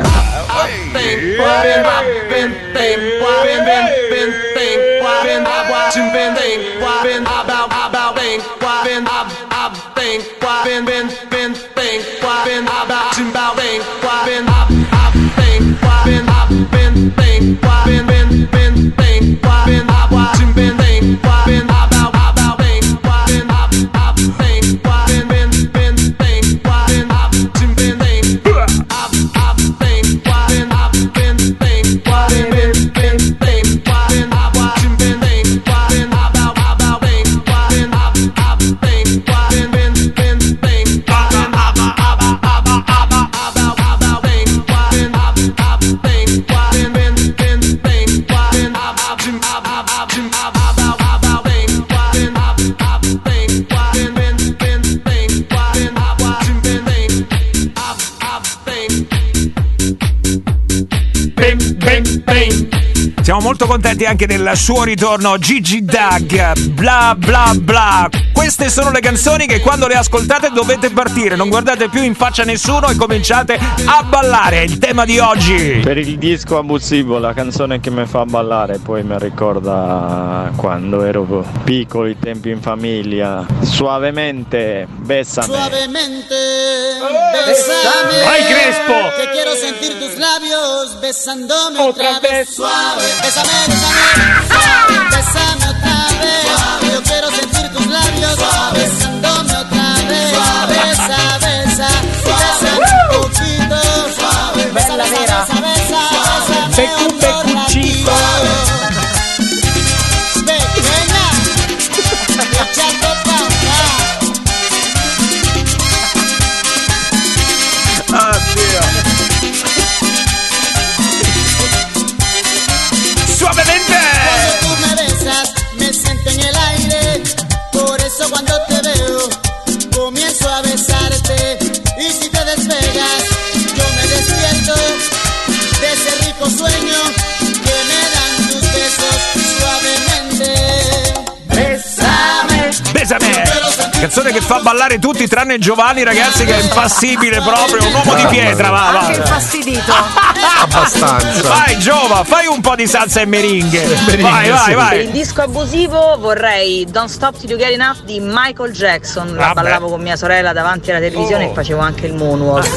Bang, Siamo molto contenti anche del suo ritorno, Gigi Doug, bla bla bla. Queste sono le canzoni che quando le ascoltate dovete partire, non guardate più in faccia a nessuno e cominciate a ballare. È il tema di oggi. Per il disco abusivo, la canzone che mi fa ballare, poi mi ricorda quando ero piccolo, i tempi in famiglia. Suavemente, bésame. Suavemente, bésame. Vai, Crespo. Que quiero sentir tus labios besándome otra vez. Suave, bésame, bésame, suave, bésame otra vez. Suave, yo quiero sentir tus labios suave, besándome otra vez. Suave, besa, besa, bésame un poquito. Suave, besa, bella besa, vera. besa, besa, bésame Beccu, un beccuccito. Pequeña, echando pa' acá. Oddio. Suavemente. Cuando tú me besas, me siento en el aire. Por eso cuando te veo, comienzo a besarte. Y si te despegas, yo me despierto de ese rico sueño que me dan tus besos suavemente. Bésame. Besame. Canzone che fa ballare tutti tranne Giovanni, ragazzi, che è impassibile proprio, un uomo di pietra, va, va. Anche infastidito. Abbastanza. Vai Giova, fai un po' di salsa e meringhe. Vai, vai, Per il vai. disco abusivo vorrei Don't Stop Till You Get Enough di Michael Jackson. La Vabbè. ballavo con mia sorella davanti alla televisione Oh. e facevo anche il moonwalk.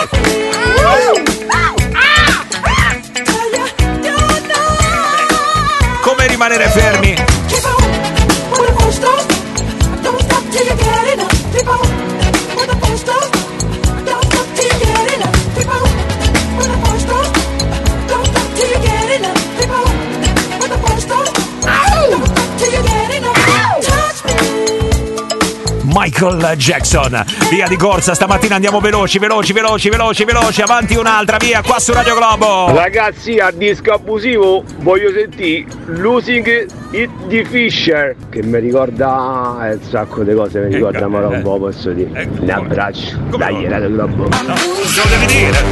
Come rimanere fermi? Michael Jackson, via di corsa, stamattina andiamo veloci, veloci, veloci, veloci, veloci, avanti un'altra, via, qua su Radio Globo. Ragazzi, a disco abusivo voglio sentire Losing It di Fisher, che mi ricorda un sacco di cose, mi ricorda ma un po', posso dire. Un abbraccio, dai, Radio Globo. No, lo devi dire.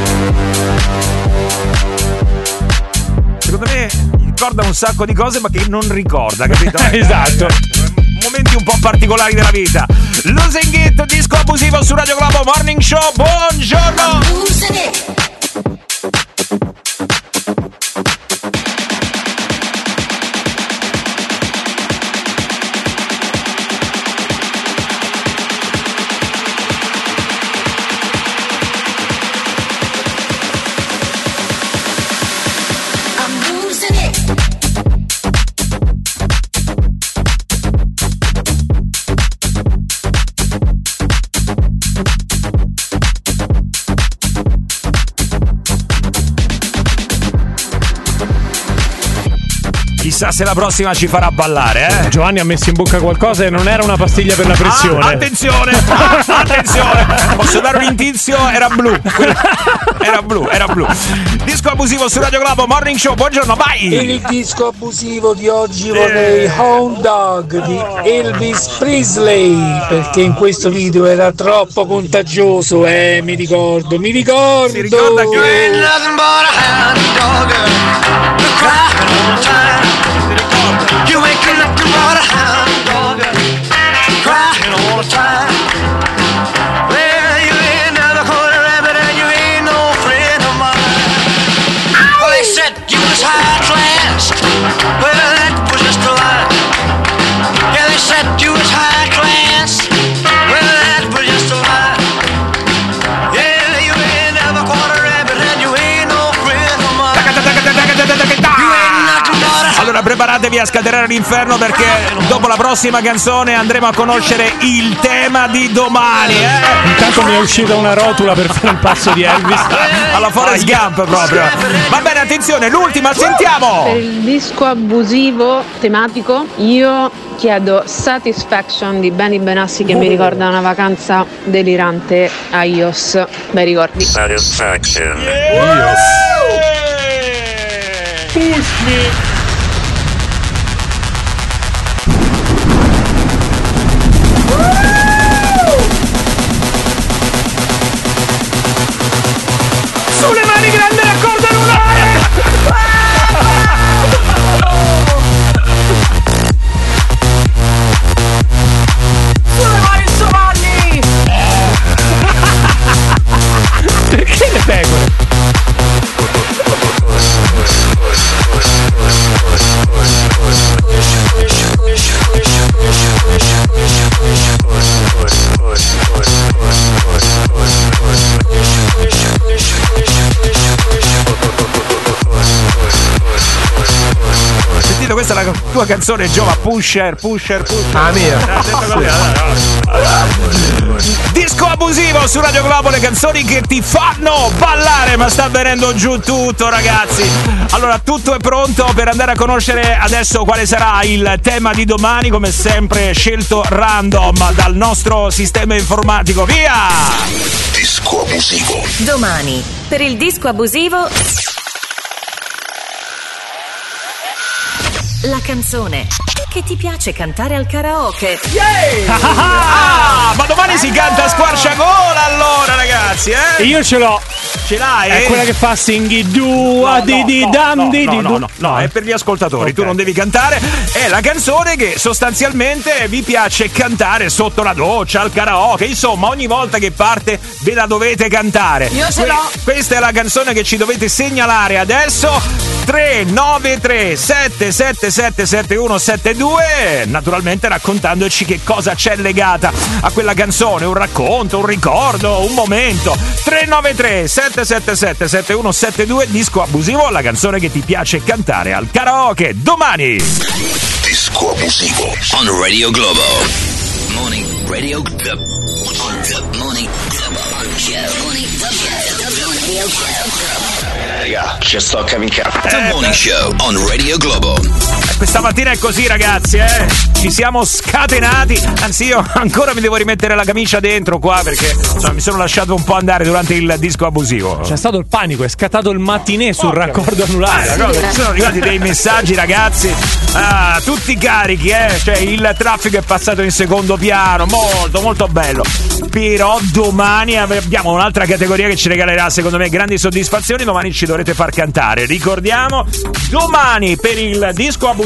Secondo me ricorda un sacco di cose ma che non ricorda, capito? Esatto. Momenti un po' particolari della vita. Losing It, disco abusivo su Radio Globo Morning Show. Buongiorno. Chissà se la prossima ci farà ballare, eh? Giovanni ha messo in bocca qualcosa e non era una pastiglia per la pressione. Ah, attenzione, attenzione. Posso dare un indizio? Era blu. Era blu, era blu. Disco abusivo su Radio Globo Morning Show. Buongiorno, vai. Per il disco abusivo di oggi vorrei Hound Dog di Elvis Presley, perché in questo video era troppo contagioso, eh, mi ricordo, mi ricordo. Si ricorda che You ain't nothing but a hound dog, crying all the time. Well, you ain't never caught a rabbit and you ain't no friend of mine. Well, they said you was high class. Well, that was just a lie. Yeah, they said you was high class. Well, that was just a lie. Yeah, you ain't never caught a rabbit and you ain't no friend of mine. You ain't nothing but a Allora preparatevi a scatenare l'inferno perché dopo la prossima canzone andremo a conoscere il tema di domani, eh? Intanto mi è uscita una rotula per fare il passo di Elvis. Alla Forrest Gump proprio. Va bene, attenzione, l'ultima, sentiamo. Per il disco abusivo tematico io chiedo Satisfaction di Benny Benassi, che mi ricorda una vacanza delirante a Ios. Bei ricordi. Satisfaction. Push me. Sulle mani grandi, la corda lunare! tua canzone Giova, Pusher, Pusher, Pusher. Ah, mia. Disco abusivo su Radio Globo, le canzoni che ti fanno ballare, ma sta venendo giù tutto, ragazzi. Allora, tutto è pronto per andare a conoscere adesso quale sarà il tema di domani, come sempre scelto random dal nostro sistema informatico. Via! Disco abusivo. Domani, per il disco abusivo, la canzone che ti piace cantare al karaoke. Ah, ah, ah, ma domani si canta a squarciagola, allora, ragazzi, eh? Io ce l'ho. Ce l'hai? È quella che fa singhi dua di di dam di di no, no, no, no, è per gli ascoltatori, okay. Tu non devi cantare. È la canzone che sostanzialmente vi piace cantare sotto la doccia, al karaoke. Insomma, ogni volta che parte ve la dovete cantare. Io ce l'ho. Questa è la canzone che ci dovete segnalare adesso. tre nove tre sette sette sette sette uno sette due, naturalmente raccontandoci che cosa c'è legata a quella canzone, un racconto, un ricordo, un momento. Tre nove tre sette sette sette sette uno sette due, disco abusivo, la canzone che ti piace cantare al karaoke domani. Disco abusivo on Radio Globo. Morning Radio Globo. On the Morning Globo Show. Morning Radio Globo. Raga, ci sto camicando. The Morning Show on Radio Globo. Questa mattina è così, ragazzi, eh? Ci siamo scatenati. Anzi, io ancora mi devo rimettere la camicia dentro qua perché insomma, mi sono lasciato un po' andare durante il disco abusivo. C'è stato il panico, è scattato il mattinè sul okay. raccordo anulare. Ah, no, ci sono arrivati dei messaggi, ragazzi. Ah, tutti carichi, eh? Cioè, il traffico è passato in secondo piano. Molto, molto bello. Però domani abbiamo un'altra categoria che ci regalerà, secondo me, grandi soddisfazioni. Domani ci dovrete far cantare. Ricordiamo, domani per il disco abusivo,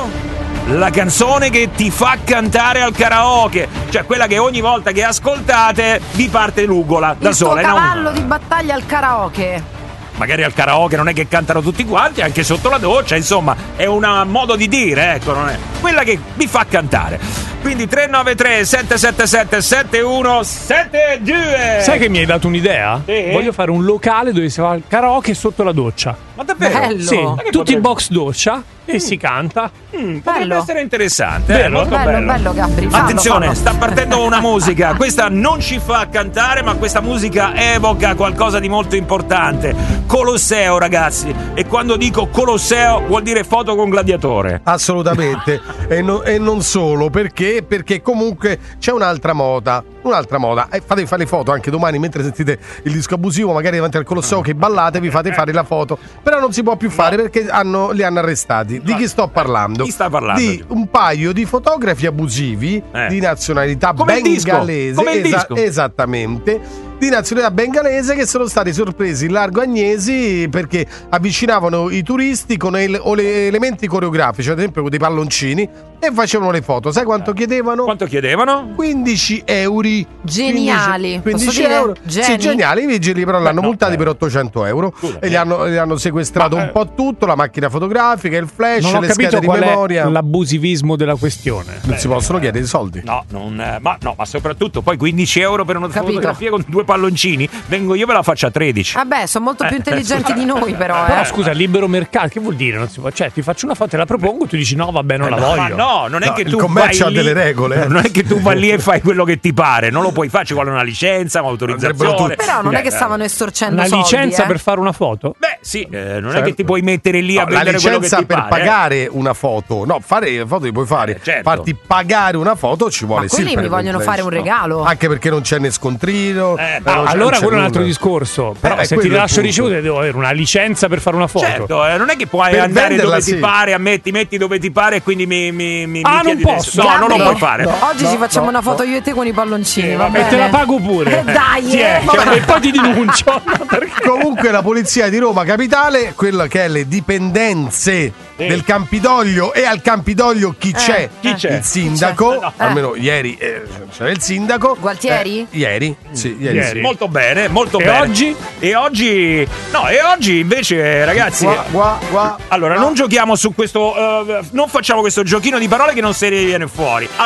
la canzone che ti fa cantare al karaoke, cioè quella che ogni volta che ascoltate vi parte l'ugola da il sola. Il tuo cavallo no? di battaglia al karaoke. Magari al karaoke non è che cantano tutti quanti, anche sotto la doccia, insomma, è un modo di dire, ecco, non è quella che vi fa cantare. Quindi tre nove tre sette sette sette sette uno sette due. Sai che mi hai dato un'idea? Sì. Voglio fare un locale dove si fa il karaoke sotto la doccia. Ma davvero? Bello. Sì, Ma tutti potrebbe... i box doccia e mm. si canta. Mm, potrebbe bello. essere interessante, bello, eh, molto bello, bello. bello, Gabri. Fallo, Attenzione, fallo. sta partendo una musica. Questa non ci fa cantare, ma questa musica evoca qualcosa di molto importante. Colosseo, ragazzi. E quando dico Colosseo vuol dire foto con gladiatore. Assolutamente. e, no, e non solo, perché? Perché comunque c'è un'altra moda. Un'altra moda. E fate fare le foto anche domani mentre sentite il disco abusivo, magari davanti al Colosseo che ballate, vi fate fare la foto. Però non si può più fare perché hanno, li hanno arrestati. Di chi sto parlando? Chi sta parlando? Di un paio di fotografi abusivi eh. di nazionalità come bengalese. Come il esa- disco. Esattamente. Di nazionalità bengalese, che sono stati sorpresi in largo Agnesi perché avvicinavano i turisti con el- o le elementi coreografici, ad esempio con dei palloncini, e facevano le foto. Sai quanto chiedevano? Quanto chiedevano? quindici euro. Geniali. quindici Posso dire? euro. Geni? Sì, geniali. I vigili però l'hanno no, multati eh. per ottocento euro. Scusa, e gli hanno, gli hanno sequestrato Ma, un po' tutto, la macchina fotografica, il flash, Non ho le capito schede di qual memoria. è l'abusivismo della questione. Non si possono chiedere i soldi. No, non, eh, ma, no, ma soprattutto poi quindici euro per una Capito. fotografia con due palloncini. Vengo io, ve la faccio a tredici. Vabbè, sono molto più Eh, intelligenti di noi, però. Però Eh. scusa, libero mercato, che vuol dire? Non si può, cioè, ti faccio una foto e la propongo, tu dici no, vabbè, non la Ma voglio. no, non è No, che il tu commercio vai ha delle lì- regole, eh. Non è che tu vai lì e fai quello che ti pare, non lo puoi fare, ci vuole una licenza, un'autorizzazione. Però non è che Eh, stavano estorcendo Una soldi, licenza eh. per fare una foto? Beh, sì, eh, non è Certo. che ti puoi mettere lì a No, la vedere quello che licenza ti per pare. eh. pagare una foto, no, fare le foto li puoi fare. Eh, certo. Farti pagare una foto ci vuole Ma sì. quelli per mi vogliono il fare un flash. regalo. Anche perché non c'è né scontrino. Eh, eh, ah, non c'è- Allora non c'è quello è un altro nulla. discorso. Però Eh, se ti quello è il lascio punto. ricevute devo avere una licenza per fare una foto. Certo, eh, non è che puoi Per andare venderla, dove sì. ti pare, ammetti, metti dove ti pare e quindi mi, mi, mi, Ah, mi non chiedi posso. adesso. No, non lo Gabri, puoi fare. no. Oggi ci facciamo una foto io e te con i palloncini, va E bene? te la pago pure. Eh, dai, Sì, eh, eh, vabbè. e poi ti denuncio. No, perché? Comunque la polizia di Roma Capitale, quella che è le dipendenze Sì. del Campidoglio, e al Campidoglio chi c'è? chi c'è? Il sindaco, Chi c'è? No. almeno ieri eh, c'era il sindaco. Gualtieri? Eh, ieri? Sì, ieri, Ieri. sì. Molto bene, molto E bene. oggi? E oggi? No, e oggi invece, ragazzi. Qua, qua, qua. Allora, No. non giochiamo su questo. eh, non facciamo questo giochino di parole che non se ne viene fuori. Allora,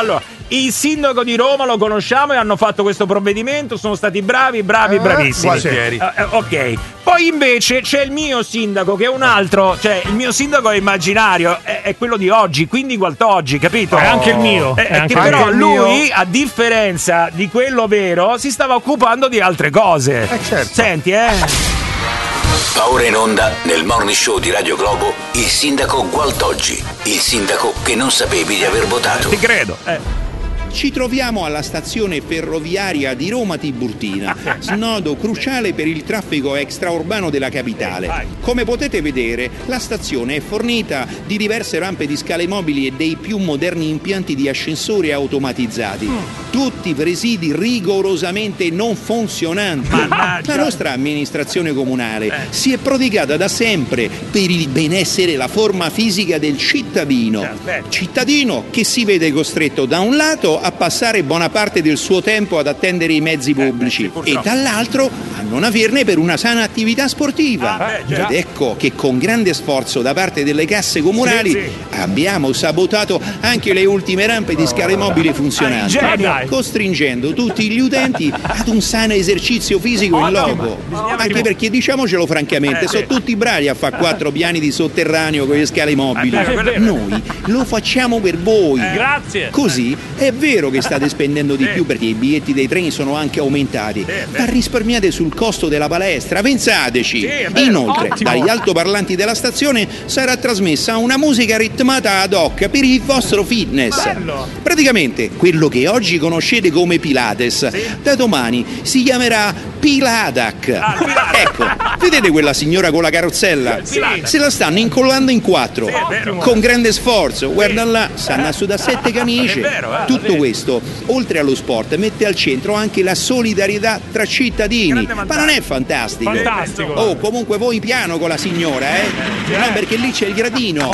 Il sindaco di Roma lo conosciamo e hanno fatto questo provvedimento, sono stati bravi, bravi, Eh, bravissimi. Gualtieri. Eh, eh, ok. Poi invece c'è il mio sindaco che è un altro, cioè il mio sindaco è immaginario, è, è quello di oggi, quindi Gualtoggi, capito? È anche il mio. Eh, È eh, anche che il però mio. lui, a differenza di quello vero, si stava occupando di altre cose. Eh, certo. Senti, eh. Va ora in onda nel morning show di Radio Globo il sindaco Gualtoggi, il sindaco che non sapevi di aver votato. Ti credo, eh. Ci troviamo alla stazione ferroviaria di Roma Tiburtina, snodo cruciale per il traffico extraurbano della capitale. Come potete vedere, la stazione è fornita di diverse rampe di scale mobili e dei più moderni impianti di ascensori automatizzati. Tutti presidi rigorosamente non funzionanti. La nostra amministrazione comunale si è prodigata da sempre per il benessere e la forma fisica del cittadino. Cittadino che si vede costretto da un lato a passare buona parte del suo tempo ad attendere i mezzi pubblici e dall'altro a non averne per una sana attività sportiva. Ed ecco che con grande sforzo da parte delle casse comunali Sì, sì. abbiamo sabotato anche le ultime rampe di scale mobili funzionanti, Ah, dai. costringendo tutti gli utenti ad un sano esercizio fisico in loco. Anche perché, diciamocelo francamente, sono tutti bravi a fare quattro piani di sotterraneo con le scale mobili. Eh, beh, quello è vero. Noi lo facciamo per voi. Grazie. Così è vero che state spendendo di più perché i biglietti dei treni sono anche aumentati, ma risparmiate sul costo della palestra, pensateci. Inoltre, Ottimo. dagli altoparlanti della stazione sarà trasmessa una musica ritmata ad hoc per il vostro fitness. Bello. Praticamente quello che oggi conoscete come Pilates, da domani si chiamerà Piladac. Ecco, vedete quella signora con la carrozzella? Sì. Se la stanno incollando in quattro, vero. con grande sforzo. Guarda là, stanno a sudare sette camicie. È vero, eh, Tutto vedi. questo, oltre allo sport, mette al centro anche la solidarietà tra cittadini. Ma non è fantastico? Fantastico. Oh, comunque voi piano con la signora, eh? No, perché lì c'è il gradino.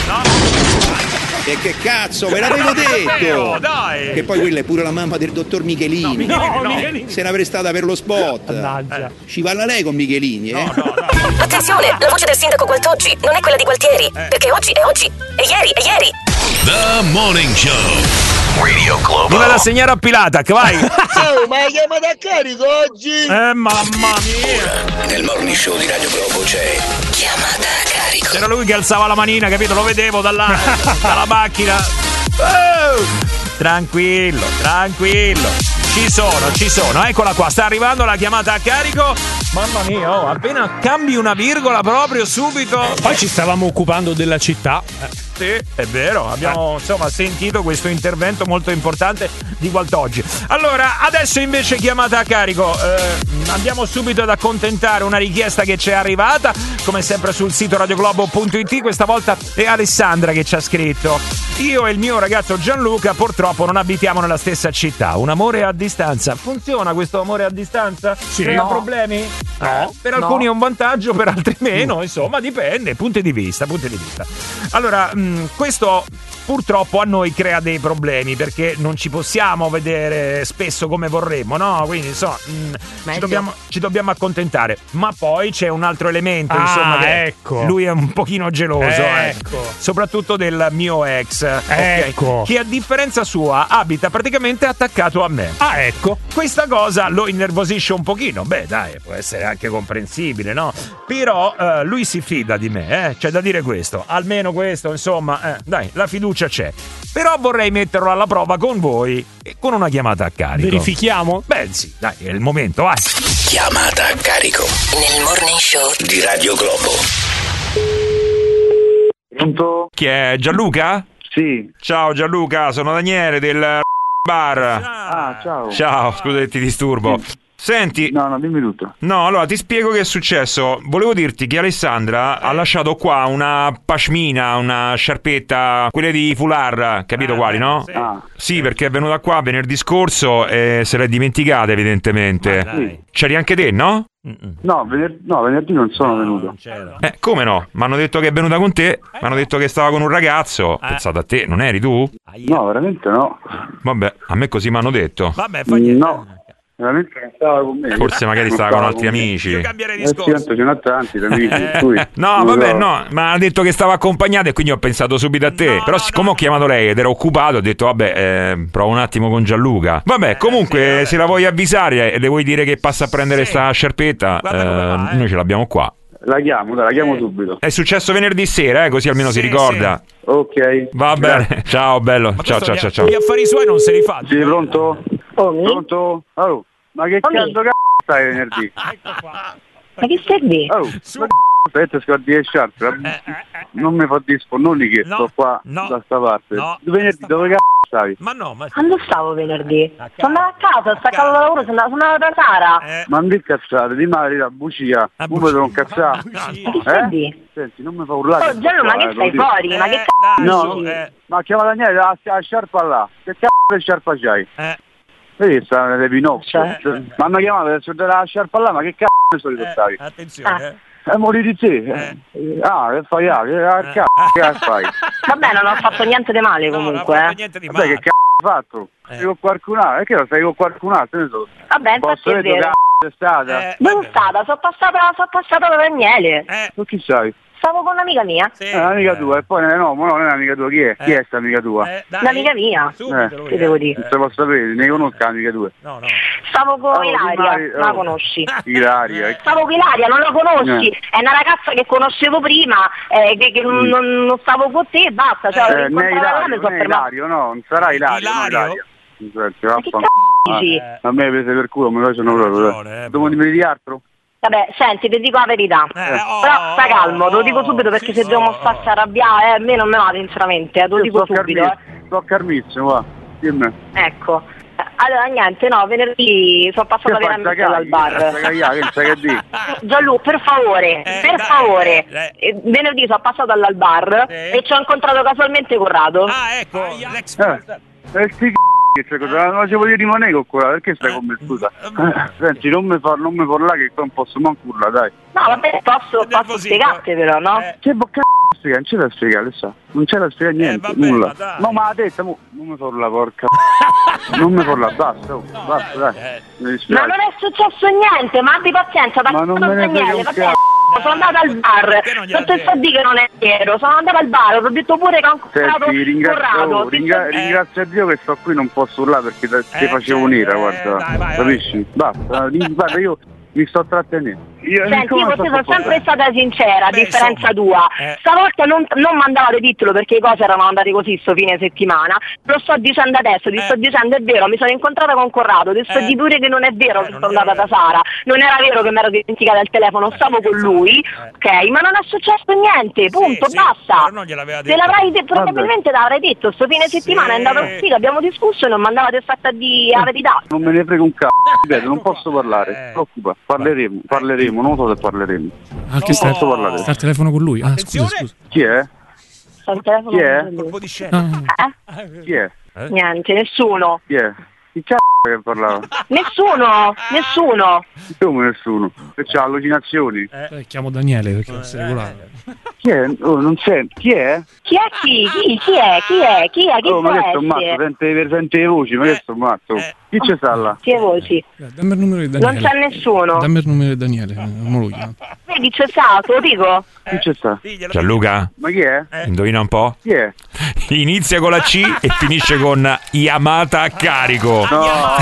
E che cazzo, ve l'avevo detto! dai! Che poi quella è pure la mamma del dottor Michelini. No, no, Michelini. Se ne avrei stata per lo spot. Mannaggia. Ci parla lei con Michelini, eh? Attenzione, la voce del sindaco Gualtoggi non è quella di Gualtieri, perché oggi è oggi, e ieri è ieri. The Morning Show. Radio Globo. Mi vado a segnare a Pilatac, vai! Oh, ma hai chiamato a carico oggi? Eh, mamma mia! Nel morning show di Radio Globo c'è chiamata a carico. C'era lui che alzava la manina, capito? Lo vedevo dalla, dalla macchina. Oh! Tranquillo, tranquillo. Ci sono, ci sono. Eccola qua, sta arrivando la chiamata a carico. Mamma mia, oh, appena cambi una virgola proprio subito. Poi ci stavamo occupando della città. Sì, è vero, abbiamo insomma sentito questo intervento molto importante di Gualtoggi. Allora, adesso invece chiamata a carico, eh, andiamo subito ad accontentare una richiesta che ci è arrivata, come sempre sul sito radioglobo punto it. Questa volta è Alessandra che ci ha scritto: io e il mio ragazzo Gianluca purtroppo non abitiamo nella stessa città, un amore a distanza. Funziona questo amore a distanza? Sì. Crea No. problemi? No. Per No. alcuni è un vantaggio, per altri meno, insomma dipende, punti di vista, punti di vista. Allora, mh, questo purtroppo a noi crea dei problemi perché non ci possiamo vedere spesso come vorremmo, no? Quindi insomma mh, ci, dobbiamo, ci dobbiamo accontentare. Ma poi c'è un altro elemento, Ah, insomma, che ecco. lui è un pochino geloso, Ecco. eh. Soprattutto del mio ex, ok? Ecco. Che a differenza sua abita praticamente attaccato a me. Ah, ecco. Questa cosa lo innervosisce un pochino. Beh, dai, può essere anche comprensibile, no? Però eh, lui si fida di me, eh? C'è da dire questo. Almeno questo, insomma, eh, dai, la fiducia c'è. Però vorrei metterlo alla prova con voi e con una chiamata a carico. Verifichiamo? Beh, sì, dai, è il momento, vai. Chiamata a carico Nel morning show di Radio Globo. Pronto? Chi è? Gianluca? Sì. Ciao Gianluca, sono Daniele del bar. Ah, ciao. Ciao, scusa che ti disturbo. Senti, No, no, dimmi tutto. no, allora ti spiego che è successo. Volevo dirti che Alessandra ha lasciato qua una pashmina, una sciarpetta, quelle di foulard, capito quali, no? Sì. Ah. Sì, perché è venuta qua venerdì scorso e se l'è dimenticata evidentemente. Sì. C'eri anche te, no? No, vener- no, venerdì non sono venuto. Eh, come no? Mi hanno detto che è venuta con te, mi hanno detto che stava con un ragazzo. Ho pensato a te, non eri tu? No, veramente no. Vabbè, a me così mi hanno detto. Vabbè, fa niente. No. Veramente non stava con me. Forse magari Non stava con stava altri me. amici. Eh, sì, tanto ce n'ho tanti, amici. per cui- No, non vabbè, so. no, ma ha detto che stava accompagnato e quindi ho pensato subito a te. Però siccome ho chiamato lei ed ero occupato, ho detto vabbè, eh, provo un attimo con Gianluca. Vabbè, comunque se la vuoi avvisare e le vuoi dire che passa a prendere sta sciarpetta, eh, noi ce l'abbiamo qua. La chiamo, dai, la chiamo subito. È successo venerdì sera, eh, così almeno si ricorda. Ok. Va bene, ciao bello, ciao ciao ciao ciao. Gli affari suoi non se li fa. Sì, pronto? Pronto? Oh, ma che cazzo c***o stai venerdì? Ma che serve? Oh, ma che c***o stai scordi le sciarpe? Non mi fa disponnoni che sto qua da sta parte. Venerdì dove c***o stavi? Ma no, ma Quando stavo venerdì? Sono andata a casa, ho staccato da lavoro, sono andata, sono andata da Sara. Ma non mi cazzate, di male la bugia. Non mi devo cazzare. Ma che stai di? Senti, non mi fa urlare. Oh Gianlu, ma che stai fuori? Ma che cazzo? No, no, ma chiama Daniele, la, la sciarpa là. Che cazzo di sciarpa c'hai? Eh. Vedi, sta nelle pinocchio. Mi hanno chiamato adesso della sciarpa là, ma che cazzo ne so di stavi? Attenzione, Eh, mori di te. Eh. Ah, che fai? Ah, che cazzo che fai? Vabbè, non ho fatto niente di male comunque. eh. Vabbè, che cazzo hai fatto? Sei con qualcun altro? Perché lo stai con qualcun altro? Ne so. Vabbè, infatti Posso è vedere vero. che è stata? Dove è stata? Sono passata, sono passata da Daniele. Tu chi sei? Stavo con un'amica mia. È un'amica tua, e poi no, ma no, non è un'amica tua, chi è? Chi è sta amica tua? L'amica mia. Eh. Che devo dire? Non se posso sapere, ne conosco l'amica tua. Stavo con Oh, Ilaria, Ilaria, non la oh. conosci? Ilaria. eh. Stavo con Ilaria, non la conosci? Eh. È una ragazza che conoscevo prima, eh, che, che non, non- non stavo con te e basta. Cioè, l'ho Eh, ne è incontrata là, mi Ilario, sono non è fermata. Ilario, no, non sarà Ilario, no, Ilaria. Ma che cazzo dici? A me prese per culo, mi piacciono proprio. dai. Devo dire di altro? Vabbè, senti, ti dico la verità. Però sta calmo, te lo dico subito perché se dobbiamo starci a arrabbiare, eh, a me non me va sinceramente, eh, te lo dico subito. Eh. Sto carmizio, va. Dimmi. Ecco. Allora niente, no, venerdì sono passata Che fai, veramente sta dal cagli? Sta bar. cagliare, che sai che dici? Gianlu, per favore, per favore. Eh, Venerdì sono passata dal bar e ci ho incontrato casualmente Corrado. Ah, ecco, l'ex Eh, eh sti c***i, cioè, cosa non facevo di rimanere con quella, perché stai con me, scusa? Eh, Senti, non mi fa, non mi parlare che qua non posso manco urlare, dai. No, vabbè, posso, posso spiegarti però, no? Che bocca spiega, non c'è da spiegare, sa. Non c'è da spiegare niente, nulla. No, ma la testa, mo, non mi fa la porca. Non mi fa la, basta, oh, basta, dai. Mi Ma dispiace. non è successo niente, ma abbi pazienza, da Ma non quando me ne frega Daniele, un va cazzo. bene. Sono andata al bar, non ti sto a dire che non è vero, sono andata al bar, ho detto pure che ho incontrato Senti, ringrazio, Corrado. oh, ringra- ringrazio a Dio che sto qui, non posso urlare perché te, Eh, ti facevo nera, guarda. Capisci? Basta, ri- guarda, io mi sto trattenendo. Io, Senti, come io con sto te sono qua? sempre stata sincera, a Beh, differenza insomma, tua. eh. Stavolta non, non mandavate dirtelo perché le cose erano andate così sto fine settimana. Lo sto dicendo adesso, ti sto dicendo è vero, mi sono incontrata con Corrado, ti sto di pure che non è vero che sono andata da Sara, non era vero che mi ero dimenticata il telefono, stavo con lui, ok? Ma non è successo niente, punto, basta. Te l'avrai de- probabilmente l'avrei detto, sto fine settimana è andato così, abbiamo discusso e non mandavate fatta di la verità. Non me ne frega un cazzo, ripeto, non posso parlare. Non ti preoccupa, parleremo, parleremo, non so se parleremo. Ah, che sta, posso parlare. sta al telefono con lui? Ah, scusa, scusa. Chi è? Sto al telefono Chi è? con lui. Ah, Eh? Chi è? Niente, nessuno. Chi è? Chi cazzo che parlava? Nessuno, nessuno. Come nessuno? Che c'ha allucinazioni? Eh, chiamo Daniele perché deve essere regolare. Chi è? Oh, non sento. Chi è? Chi è chi? Chi? Chi è? Chi è? Chi è? Chi Oh, può ma che sto matto? essere? Sente, sente le voci, ma che sto matto? Chi c'è sta là? Chi è voci? Dammi il numero di Non Daniele. c'è nessuno. Dammi il numero di Daniele, non lo chiamo. Vedi, c'è stato, lo dico. Chi c'è sta? Gianluca, Ma chi è? indovina un po'? Chi è? Inizia con la C e finisce con Yamata a carico. No,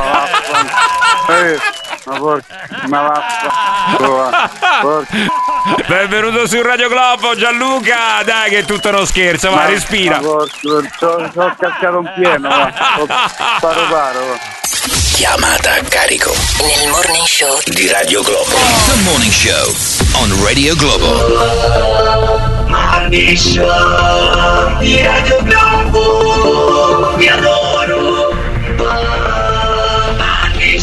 eh, ma porca, ma va, porca. Benvenuto su Radio Globo, Gianluca. Dai, che è tutto uno scherzo, va, Ma- respira. ma porca, c'ho, c'ho cascato un pieno, va. Ho- Paro paro, va. Chiamata a carico nel morning show di Radio Globo. The Morning Show on Radio Globo. Morning show di Radio Globo, mi adoro. Morning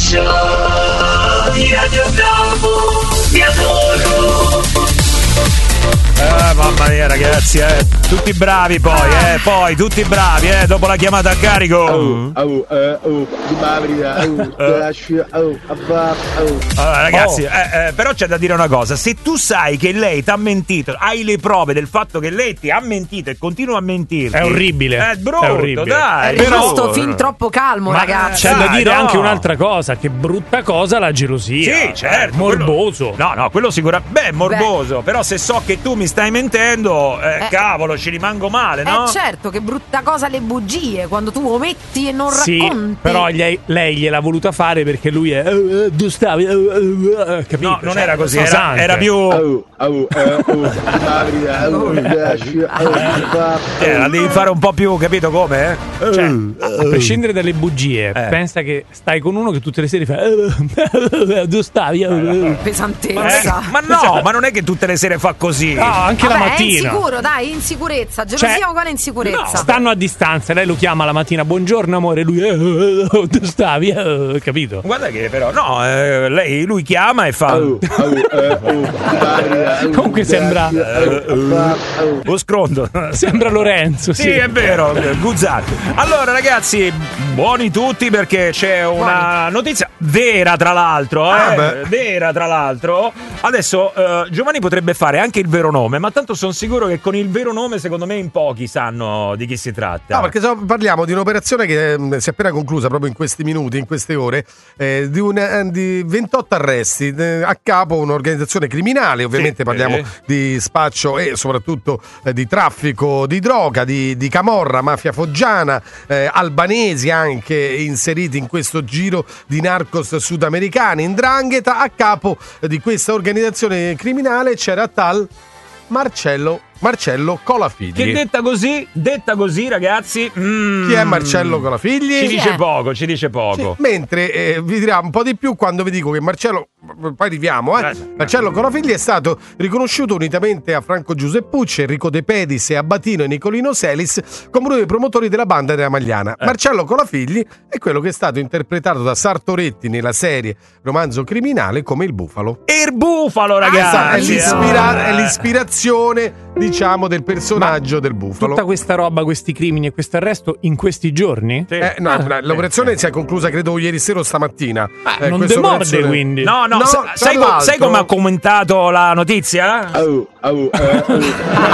show di Radio Globo, mi adoro. Eh, mamma mia ragazzi, eh. Tutti bravi poi, eh. Poi tutti bravi, eh. Dopo la chiamata a carico. Oh, oh, eh, oh, di Mavria, oh, oh, abba, oh. Allora ragazzi, Oh. eh, eh, però c'è da dire una cosa. Se tu sai che lei ti ha mentito, hai le prove del fatto che lei ti ha mentito e continua a mentirti, È orribile. È brutto, È orribile. dai. È rimasto fin troppo calmo, Ma ragazzi. c'è da Dai, dire no. anche un'altra cosa, che brutta cosa la gelosia. Sì, certo. Eh, morboso. quello- no, no, quello sicuramente. Beh, morboso. Però se so che tu mi stai mentendo, eh, Eh. cavolo, ci rimango male, no? Eh certo, che brutta cosa le bugie, quando tu ometti e non Sì, racconti. però gli- lei gliel'ha voluta fare perché lui è eh, eh, tu stavi, eh, eh, eh, capito? No, non Cioè, era così, sono era, sante. era più. Oh, oh, eh, oh, di Mavria, oh, oh, abba, Eh, la devi fare un po' più, capito come? Eh? Cioè, A, a prescindere dalle bugie, Eh. pensa che stai con uno che tutte le sere fa eh, tu stavi eh, Eh, Pesantezza. ma no, ma non è che tutte le sere fa così. No, anche Vabbè, la è mattina. insicuro, dai, insicurezza. Gelosia Cioè, uguale insicurezza. Stanno a distanza, lei lo chiama la mattina, buongiorno amore, lui eh, eh, eh, tu stavi, eh, capito? Guarda che però, no, eh, lei, lui chiama e fa. oh, oh, eh, oh, di Mavria, oh, Comunque sembra Eh, abba, oh. Lo scrondo. sembra Lorenzo, sì. Sì, è vero, Guzzanti. Allora, ragazzi, buoni tutti perché c'è una notizia vera, tra l'altro. Eh? Ah, beh. vera, tra l'altro. Adesso eh, Giovanni potrebbe fare anche il vero nome, ma tanto sono sicuro che con il vero nome, secondo me, in pochi sanno di chi si tratta. No, perché so- parliamo di un'operazione che eh, si è appena conclusa proprio in questi minuti, in queste ore, eh, di, un, eh, di ventotto arresti eh, a capo un'organizzazione criminale. Ovviamente Sì, parliamo eh. di spaccio e soprattutto eh, di traffico di droga, di, di camorra, mafia foggiana, eh, albanesi anche inseriti in questo giro di narcos sudamericani. 'Ndrangheta, a capo di questa organizzazione criminale c'era tal Marcello Marcello Colafigli. Che detta così, detta così, ragazzi. mm, Chi è Marcello Colafigli? Ci Chi dice è? poco, ci dice poco. Sì, mentre eh, vi dirà un po' di più quando vi dico che Marcello, poi arriviamo, eh. Eh, Marcello Colafigli è stato riconosciuto unitamente a Franco Giuseppucci, Enrico De Pedis e Abbatino e Nicolino Selis come uno dei promotori della banda della Magliana. Eh. Marcello Colafigli è quello che è stato interpretato da Sartoretti nella serie Romanzo Criminale come il Bufalo. E il bufalo, Questa è, ragazzi. l'ispira- Eh. è l'ispirazione, diciamo, del personaggio del Bufalo. Tutta questa roba, questi crimini e questo arresto in questi giorni? Sì. Eh, no, Ah, l'operazione si è conclusa credo ieri sera o stamattina. Ah, Eh, non questa demorde operazione- quindi. No, no, No, sa- tra sai, co- sai l'altro- come ha commentato la notizia? Oh, oh, eh, oh,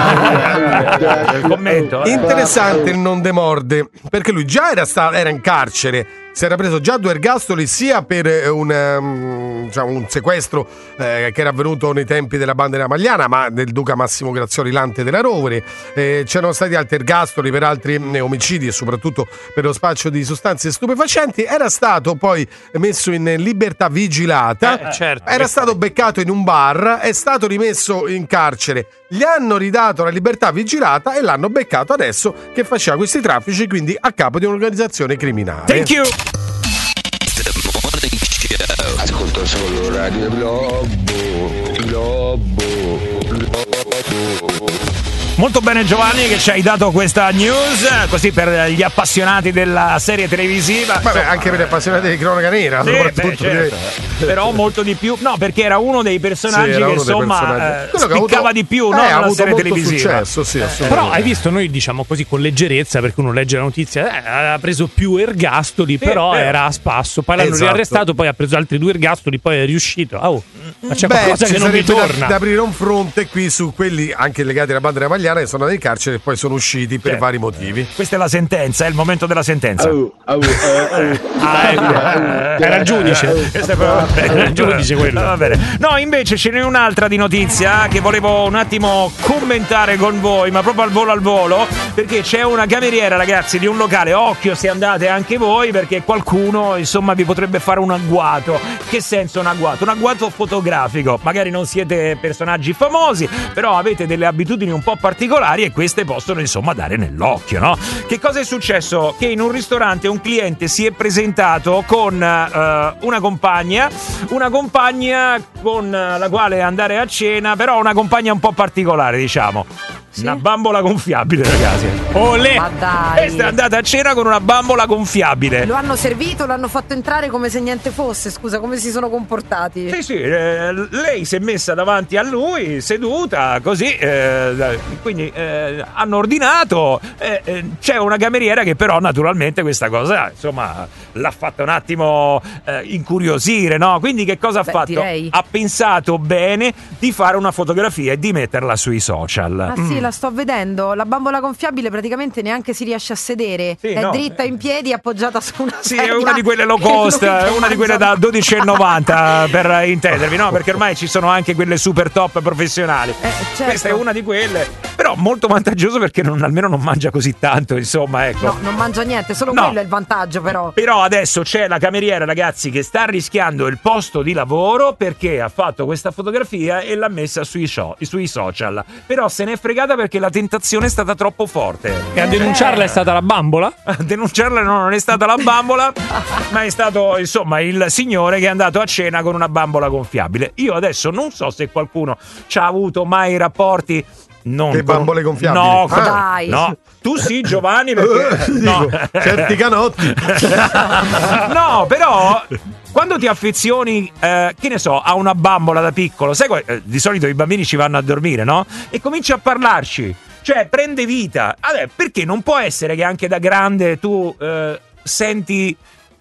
Il commento. eh. Interessante il non demorde, perché lui già era, sta- era in carcere, si era preso già due ergastoli sia per eh, un, um, diciamo, un sequestro eh, che era avvenuto nei tempi della banda della Magliana, ma del duca Massimo Grazioli Lante della Rovere. Eh, c'erano stati altri ergastoli per altri mm, omicidi e soprattutto per lo spaccio di sostanze stupefacenti. Era stato poi messo in libertà vigilata, Eh, certo. era stato beccato in un bar, è stato rimesso in carcere, gli hanno ridato la libertà vigilata e l'hanno beccato adesso che faceva questi traffici, quindi a capo di un'organizzazione criminale. Thank you. Ascolto solo Radio Globo, Globo, Globo. Molto bene Giovanni che ci hai dato questa news, così per gli appassionati della serie televisiva. Vabbè, Insomma, anche per gli appassionati di cronaca nera, sì, soprattutto, beh, certo. direi. Però molto di più. No, perché era uno dei personaggi Sì, era che uno dei insomma personaggi. eh, Quello che ha spiccava avuto- di più eh, no, ha nella avuto serie molto televisiva. successo, sì, assolutamente. Però hai visto, noi diciamo così con leggerezza, perché uno legge la notizia, eh, ha preso più ergastoli, però vero. era a spasso, poi l'hanno Esatto. riarrestato, poi ha preso altri due ergastoli, poi è riuscito. Oh, ma c'è Beh, qualcosa ci che non mi sarebbe da- torna. Da, aprire un fronte qui su quelli anche legati alla banda della Magliana che sono andati in carcere e poi sono usciti per Certo. vari motivi. Questa è la sentenza, è il momento della sentenza. Oh, oh, eh, oh. Ah, ecco. Era il giudice. Questo è proprio- Era il giudice quello. Va bene. No, invece ce n'è un'altra di notizia che volevo un attimo commentare con voi, ma proprio al volo al volo, perché c'è una cameriera, ragazzi, di un locale. Occhio se andate anche voi, perché qualcuno, insomma, vi potrebbe fare un agguato. Che senso un agguato? Un agguato fotografico. Magari non siete personaggi famosi, però avete delle abitudini un po' particolari e queste possono, insomma, dare nell'occhio, no? Che cosa è successo? Che in un ristorante un cliente si è presentato con eh, una compagna, una compagna con la quale andare a cena, però una compagna un po' particolare, diciamo. Sì? Una bambola gonfiabile, ragazzi. Olè! Ma dai. Questa è andata a cena con una bambola gonfiabile. Lo hanno servito, l'hanno fatto entrare come se niente fosse. Scusa, come si sono comportati? Sì, sì, eh, lei si è messa davanti a lui, seduta, così, eh, quindi eh, hanno ordinato, eh, eh, c'è una cameriera che però naturalmente questa cosa, insomma, l'ha fatta un attimo eh, incuriosire, no? Quindi che cosa ha Beh, fatto? direi. Ha pensato bene di fare una fotografia e di metterla sui social. Ah sì, la sto vedendo. La bambola gonfiabile praticamente neanche si riesce a sedere. Sì, è no. dritta in piedi, appoggiata su una Sì, sedia. è una di quelle low cost, è una di quelle da dodici e novanta per intendervi, no? Perché ormai ci sono anche quelle super top professionali. certo. Questa è una di quelle, però molto vantaggioso perché non, almeno non mangia così tanto, insomma, ecco. No, non mangia niente, solo No. quello è il vantaggio però. Però adesso c'è la cameriera, ragazzi, che sta rischiando il posto di lavoro perché ha fatto questa fotografia e l'ha messa sui, show, sui social. Però se n'è fregata perché la tentazione è stata troppo forte. E a denunciarla è stata la bambola? A denunciarla no, non è stata la bambola, ma è stato, insomma, il signore che è andato a cena con una bambola gonfiabile. Io adesso non so se qualcuno ci ha avuto mai rapporti. Non Che con- bambole gonfiabili? No, Ah. con- Dai. no. Tu sì, Giovanni, perché no. Dico, certi canotti. No, però quando ti affezioni, eh, che ne so, a una bambola da piccolo, sai, qual- eh, di solito i bambini ci vanno a dormire, no? E cominci a parlarci, cioè prende vita. Allora, perché non può essere che anche da grande tu eh, senti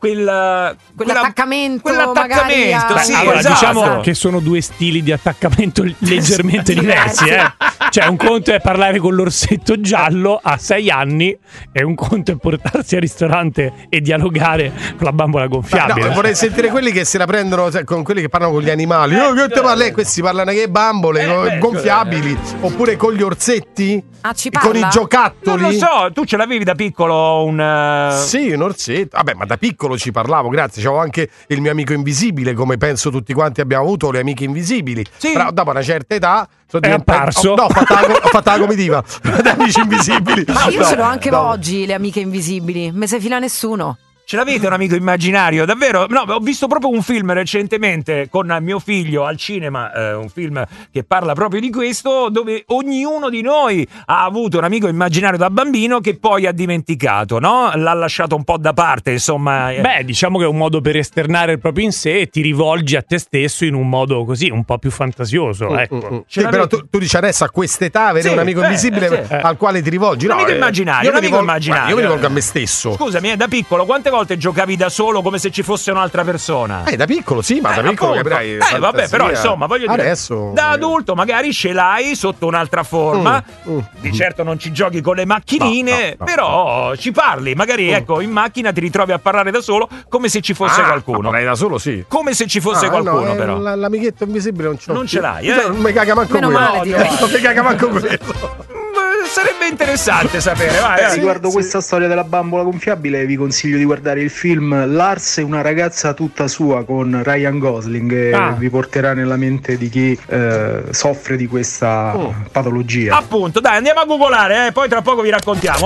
quel Quell'attaccamento, quell'attaccamento, magari a- sì, Allora, esatto. diciamo che sono due stili di attaccamento leggermente diversi, eh. Cioè, un conto è parlare con l'orsetto giallo a sei anni e un conto è portarsi al ristorante e dialogare con la bambola gonfiabile. No, vorrei sentire quelli che se la prendono cioè, con quelli che parlano con gli animali. Oh, che te parli? Questi parlano che bambole beh, gonfiabili, oppure con gli orsetti, Ah, ci con i parla? giocattoli. Non lo so, tu ce l'avevi da piccolo un... eh, Sì, un orsetto. Vabbè, ma da piccolo ci parlavo, grazie. C'avevo anche il mio amico invisibile, come penso tutti quanti abbiamo avuto le amiche invisibili. Sì. Però dopo una certa età sono È diventato- apparso. Oh, no, ho fatto la, ho fatto la comitiva di amici invisibili. Ma io No, ce l'ho anche no. oggi, le amiche invisibili. Me se fila nessuno. Ce l'avete un amico immaginario? Davvero? No, ho visto proprio un film recentemente con mio figlio al cinema, eh, un film che parla proprio di questo, dove ognuno di noi ha avuto un amico immaginario da bambino che poi ha dimenticato, no? L'ha lasciato un po' da parte, insomma. eh. Beh, diciamo che è un modo per esternare il proprio in sé e ti rivolgi a te stesso in un modo così, un po' più fantasioso, ecco. Mm, mm. Ce Sì, però l'avete? tu, tu dici adesso a quest'età avere Sì, un amico beh, invisibile sì. al quale ti rivolgi. Un No, amico eh, immaginario, io un mi amico rivolgo- immaginario. guarda, io mi rivolgo a me stesso. Scusami, eh, da piccolo quante volte giocavi da solo come se ci fosse un'altra persona? Eh, da piccolo sì, ma Eh, da piccolo appunto. capirai. Eh, vabbè, fantasia. però insomma, voglio dire, Adesso da adulto magari ce l'hai sotto un'altra forma. Mm, mm. Di certo non ci giochi con le macchinine, No, no, no, però ci parli. Magari, ecco, in macchina ti ritrovi a parlare da solo come se ci fosse Ah, qualcuno. parlare da solo sì. Come se ci fosse Ah, qualcuno, no, eh, però. l- l'amichetto invisibile non ce l'ho Non più. ce l'hai, eh? Non mi caga manco Meno quello. male, direi. Non mi caga manco quello. Mm, Sarebbe interessante sapere, vai. eh. Riguardo questa storia della bambola gonfiabile, vi consiglio di guardare il film Lars e una ragazza tutta sua con Ryan Gosling, che Ah. vi porterà nella mente di chi eh, soffre di questa Oh. patologia. Appunto, dai, andiamo a googolare, eh, poi tra poco vi raccontiamo.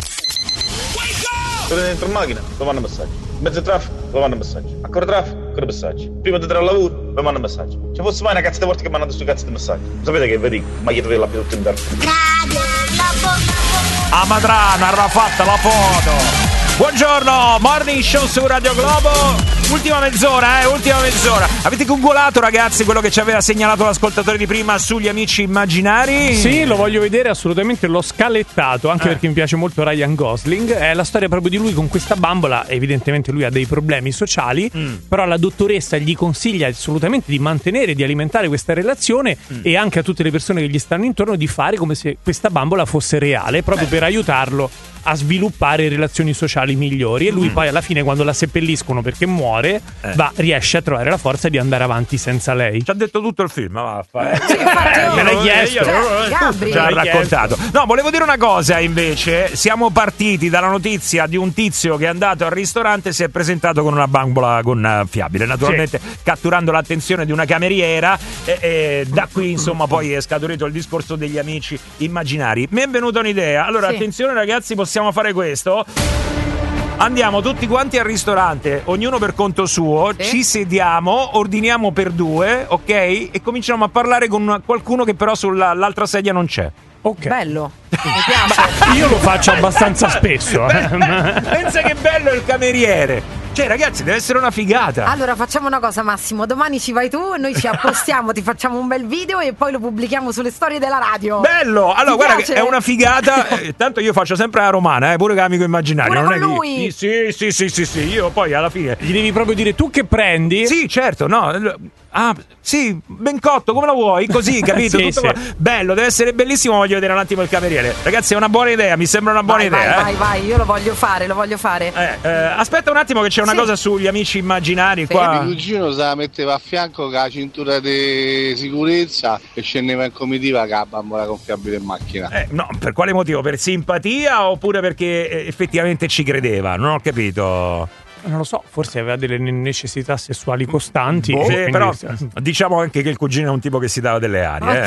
Sono dentro in macchina, mi mandano messaggi. In mezzo al traffico, mi mandano messaggi. Ancora traffico, ancora messaggi. Prima di andare al lavoro, mi mandano messaggi. Ci fosse mai una cazzo di volta che mi hanno mandato sti cazzo di messaggi. Sapete che vi dico? Ma io te la più tutto in terra. A Madrana avrà fatta la foto. Buongiorno, Morning Show su Radio Globo. Ultima mezz'ora, eh, ultima mezz'ora. Avete googolato, ragazzi, quello che ci aveva segnalato l'ascoltatore di prima sugli amici immaginari? Sì, lo voglio vedere assolutamente, l'ho scalettato, anche Eh. perché mi piace molto Ryan Gosling. È la storia proprio di lui con questa bambola. Evidentemente lui ha dei problemi sociali, Mm. però la dottoressa gli consiglia assolutamente di mantenere, di alimentare questa relazione Mm. e anche a tutte le persone che gli stanno intorno di fare come se questa bambola fosse reale, proprio per aiutarlo a sviluppare relazioni sociali migliori. E lui Mm. poi alla fine, quando la seppelliscono perché muore, Eh. va, riesce a trovare la forza di andare avanti senza lei. Ci ha detto tutto il film, ma vaffa. Eh. me l'hai chiesto. Cioè, Gabri. Ci ha Me l'hai raccontato. No, volevo dire una cosa invece. Siamo partiti dalla notizia di un tizio che è andato al ristorante e si è presentato con una bambola gonfiabile, naturalmente catturando l'attenzione di una cameriera e, e da qui insomma poi è scaturito il discorso degli amici immaginari. Mi è venuta un'idea. Allora, Sì. attenzione ragazzi, possiamo fare questo? Andiamo tutti quanti al ristorante, ognuno per conto suo, Sì. ci sediamo, ordiniamo per due, ok? E cominciamo a parlare con qualcuno che però sull'altra sedia non c'è. Ok. Bello. Ma io lo faccio abbastanza spesso. eh. Pensa che bello il cameriere. Cioè, ragazzi, deve essere una figata. Allora facciamo una cosa, Massimo, domani ci vai tu, noi ci appostiamo, ti facciamo un bel video e poi lo pubblichiamo sulle storie della radio. Bello! Allora, Ti guarda piace? che è una figata. eh, Tanto io faccio sempre la romana, eh, pure che amico immaginario. Pure non con è che- lui? Sì, sì, sì, sì, sì. Io poi alla fine. Gli devi proprio dire tu che prendi? Sì, certo, no. Ah, sì, ben cotto, come la vuoi? Così, capito? Sì, Tutto sì. qua- Bello, deve essere bellissimo. Voglio vedere un attimo il cameriere. Ragazzi, è una buona idea, mi sembra una buona Vai, idea. vai, eh. vai, vai, io lo voglio fare, lo voglio fare. Eh, eh, aspetta un attimo che c'è una Sì. cosa sugli amici immaginari Mio qua. cugino se la metteva a fianco con la cintura di sicurezza e scendeva in comitiva con la bambola gonfiabile in macchina. Eh, no, per quale motivo? Per simpatia oppure perché eh, effettivamente ci credeva? Non ho capito. Non lo so, forse aveva delle necessità sessuali costanti. Boh, e sì, quindi- però diciamo anche che il cugino è un tipo che si dava delle arie. Eh.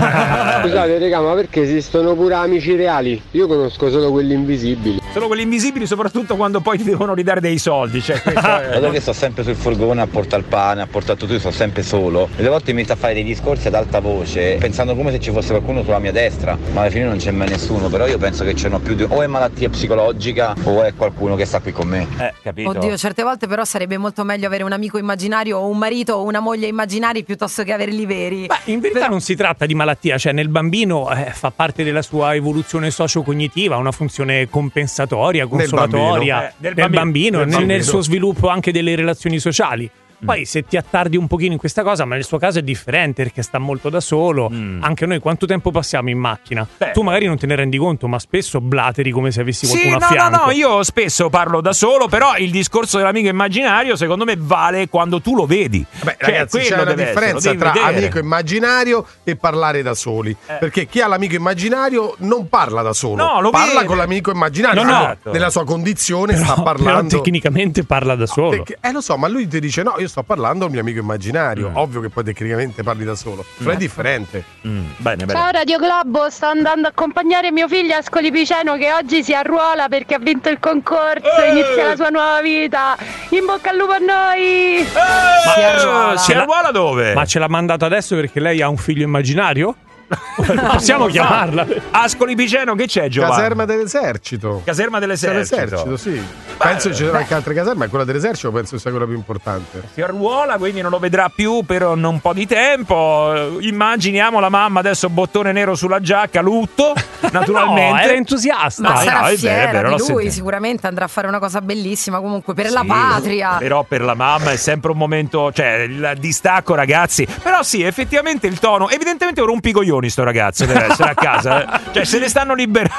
Scusate raga, ma perché esistono pure amici reali? Io conosco solo quelli invisibili. Sono quelli invisibili, soprattutto quando poi ti devono ridare dei soldi. Cioè, questo è- Dato che sto sempre sul furgone a portare il pane, a portare tutto, io sto sempre solo. E le volte mi inizio a fare dei discorsi ad alta voce, pensando come se ci fosse qualcuno sulla mia destra, ma alla fine non c'è mai nessuno. Però io penso che ce n'ho più di. O è malattia psicologica o è qualcuno che sta qui con me. Eh, capito? Oddio, certe volte però sarebbe molto meglio avere un amico immaginario o un marito o una moglie immaginari piuttosto che averli veri. Ma in verità non si tratta di malattia, cioè nel bambino eh, fa parte della sua evoluzione socio-cognitiva, una funzione compensatoria, consolatoria Eh, del nel bambino. bambino, Del nel, nel bambino. suo sviluppo anche delle relazioni sociali. Poi se ti attardi un pochino in questa cosa, ma nel suo caso è differente perché sta molto da solo. Anche noi quanto tempo passiamo in macchina? Beh. Tu magari non te ne rendi conto, ma spesso blateri come se avessi Sì, qualcuno no, a fianco. no, no, io spesso parlo da solo, però il discorso dell'amico immaginario secondo me vale quando tu lo vedi. Beh, Cioè, ragazzi, c'è quello una deve essere, differenza lo devi tra vedere. amico immaginario e parlare da soli. Perché chi ha l'amico immaginario non parla da solo, No, lo parla vede. con l'amico immaginario. No, no. Esatto. Nella sua condizione sta Però parlando. tecnicamente parla da solo. Perché- eh lo so, ma lui ti dice no, io sto parlando al mio amico immaginario. Ovvio che poi tecnicamente parli da solo, però è differente. Bene, bene. Ciao Radio Globo, sto andando a accompagnare mio figlio a Scolipiceno che oggi si arruola perché ha vinto il concorso, inizia la sua nuova vita. In bocca al lupo a noi! Si arruola. Si Ce l'ha- arruola dove? Ma ce l'ha mandato adesso perché lei ha un figlio immaginario? Possiamo Non lo so. chiamarla? A Scolipiceno che c'è, Giovanni? Caserma dell'esercito. Caserma dell'esercito. Dell'esercito, sì. Penso ci siano anche altre caserme, ma quella dell'esercito penso sia quella più importante. Si arruola, quindi non lo vedrà più per un po' di tempo. Immaginiamo la mamma adesso bottone nero sulla giacca, lutto, naturalmente. No, era entusiasta. Ma No, sarà no, è vero, fiera è vero, di l'ho lui, sentito. sicuramente andrà a fare una cosa bellissima comunque per la Sì, patria. Però per la mamma è sempre un momento, cioè il distacco, ragazzi. Però sì, effettivamente il tono, evidentemente è un rompicoglioni sto ragazzo, deve essere a casa. eh. Cioè se ne stanno liberando.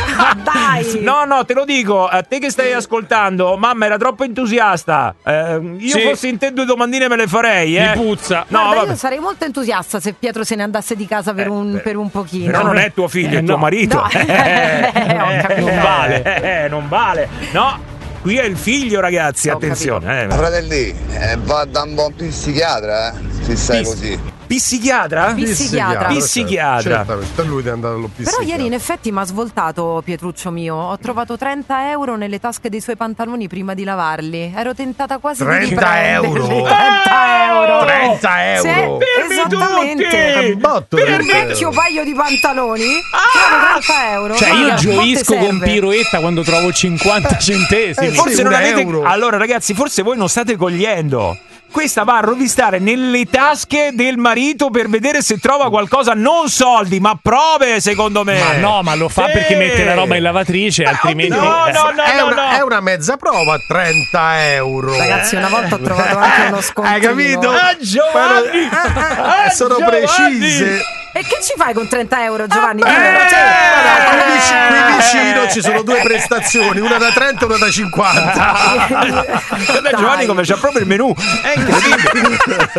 Dai! No, no, te lo dico, a te che stai ascoltando, mamma era troppo entusiasta. Eh, io Sì. fossi in te due domandine me le farei, eh. Mi puzza. No, Guarda, vabbè. io sarei molto entusiasta se Pietro se ne andasse di casa per, un, per un pochino. Però non è tuo figlio, Eh, è tuo no. marito. No. Eh, Ho capito. non vale. Eh, non vale. No, qui è il figlio, ragazzi, Ho attenzione. Eh. Fratelli, eh, va da un buon psichiatra, eh? Se sei Pis- così. Psichiatra? Psichiatra. Psichiatra. Certamente, lui deve andare allo Però psichiatra. ieri in effetti mi ha svoltato Pietruccio mio. Ho trovato trenta euro nelle tasche dei suoi pantaloni prima di lavarli. Ero tentata quasi di trenta euro? riprenderli. trenta euro! trenta euro? Sì, Fermi esattamente. tutti! Un botto Per di un euro. vecchio paio di pantaloni sono trenta euro. Cioè Guarda, io a volte gioisco con serve. piroetta quando trovo cinquanta centesimi. eh, Forse sì, non un avete. euro. Allora, ragazzi, forse voi non state cogliendo. Questa va a rovistare nelle tasche del marito per vedere se trova qualcosa, non soldi, ma prove, secondo me. Ma no, ma lo fa Sì. perché mette la roba in lavatrice, altrimenti. No, no, eh. no, è, no, una, no. è una mezza prova, trenta euro. Ragazzi, una volta ho trovato anche uno scontino. Hai capito? Ah, Giovanni! Ah, Sono Giovanni! precise. E che ci fai con trenta euro, Giovanni? Eh, Dimmelo, cioè, Guarda, qui, eh, vic- qui vicino ci sono due prestazioni, una da trenta e una da cinquanta. Guarda Giovanni come c'ha proprio il menù. È incredibile.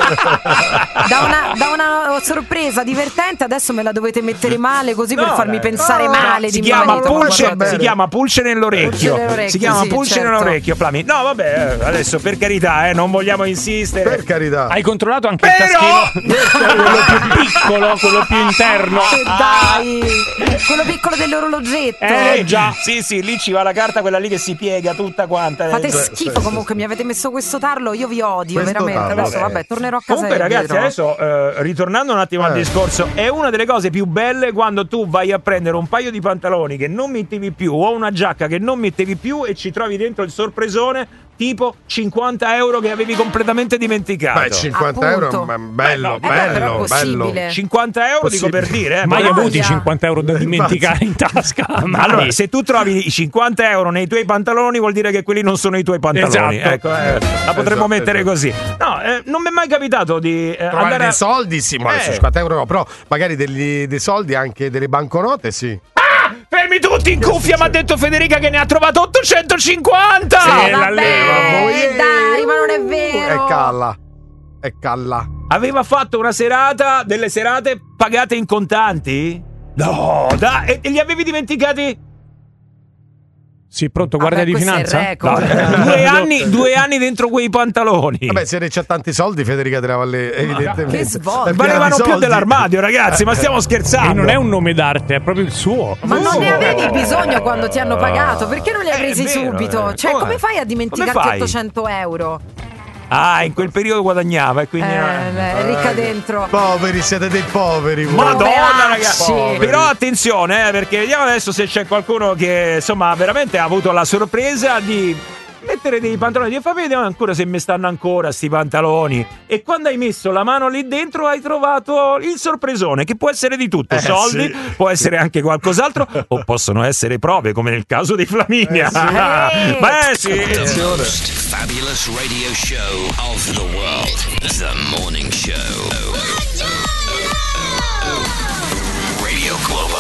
Da una, da una sorpresa divertente adesso me la dovete mettere male così per No, farmi dai. pensare No, male si di mio chiama, marito. pulce, Guardate. si chiama pulce nell'orecchio. Pulce nell'orecchio, Si chiama sì, pulce certo. nell'orecchio, Plami. No, vabbè, eh, adesso per carità, eh, non vogliamo insistere. Per carità. Hai controllato anche Però- il taschino quello più piccolo, quello quello più interno. E dai, quello piccolo dell'orologetto. Eh già, sì, sì, lì ci va la carta, quella lì che si piega tutta quanta. Fate Eh, schifo sì, comunque, mi avete messo questo tarlo, io vi odio Questo veramente. tarlo, Adesso vabbè. vabbè, tornerò a casa. Comunque, e ragazzi, vedrò. adesso eh, ritornando un attimo al Eh. discorso, è una delle cose più belle quando tu vai a prendere un paio di pantaloni che non mettevi più o una giacca che non mettevi più e ci trovi dentro il sorpresone tipo cinquanta euro che avevi completamente dimenticato. Beh, cinquanta euro, ma bello, Beh, no, vabbè, bello, però è bello. possibile. cinquanta euro dico per dire, eh, Mai però- avuti cinquanta euro da dimenticare in tasca. Mai. Allora, se tu trovi i cinquanta euro nei tuoi pantaloni, vuol dire che quelli non sono i tuoi pantaloni. Esatto. Ecco, eh, la potremmo Esatto, mettere esatto. così. No, eh, non mi è mai capitato di eh, Trovare andare dei a... soldi, sì, ma Eh. adesso cinquanta euro no, però magari degli- dei soldi, anche delle banconote, sì. Fermi tutti in cuffia, mi ha detto Federica che ne ha trovato ottocentocinquanta! Sì, Vabbè, la leva, eh, dai, ma non è vero. È calla. È calla. Aveva fatto una serata, delle serate pagate in contanti? No, dai, e, e li avevi dimenticati? Sì, pronto, guardia Vabbè, di questo è il finanza? record. No, due, anni, due anni dentro quei pantaloni. Vabbè, se c'ha tanti soldi, Federica te ne vale, evidentemente. Che svolta. È piena Valevano di più soldi. dell'armadio, ragazzi, ma stiamo scherzando. E non è un nome d'arte, è proprio il suo. Ma non ne avevi bisogno quando ti hanno pagato? Perché non li hai Eh, presi è vero, subito? eh. Cioè, Come- come fai a dimenticarti come fai? ottocento euro? Ah, in quel periodo guadagnava e quindi... Eh, beh, ricca dentro. Poveri, siete dei poveri. voi. Madonna, ragazzi. Poveri. Però attenzione, eh, perché vediamo adesso se c'è qualcuno che insomma veramente ha avuto la sorpresa di mettere dei pantaloni. E fa vediamo ancora se mi stanno ancora sti pantaloni. E quando hai messo la mano lì dentro hai trovato il sorpresone, che può essere di tutto, Eh, soldi, sì. può essere anche qualcos'altro, o possono essere prove, come nel caso di Flaminia. Eh, sì. Beh, sì. The most fabulous radio show of the world. The Morning Show. Radio Globo.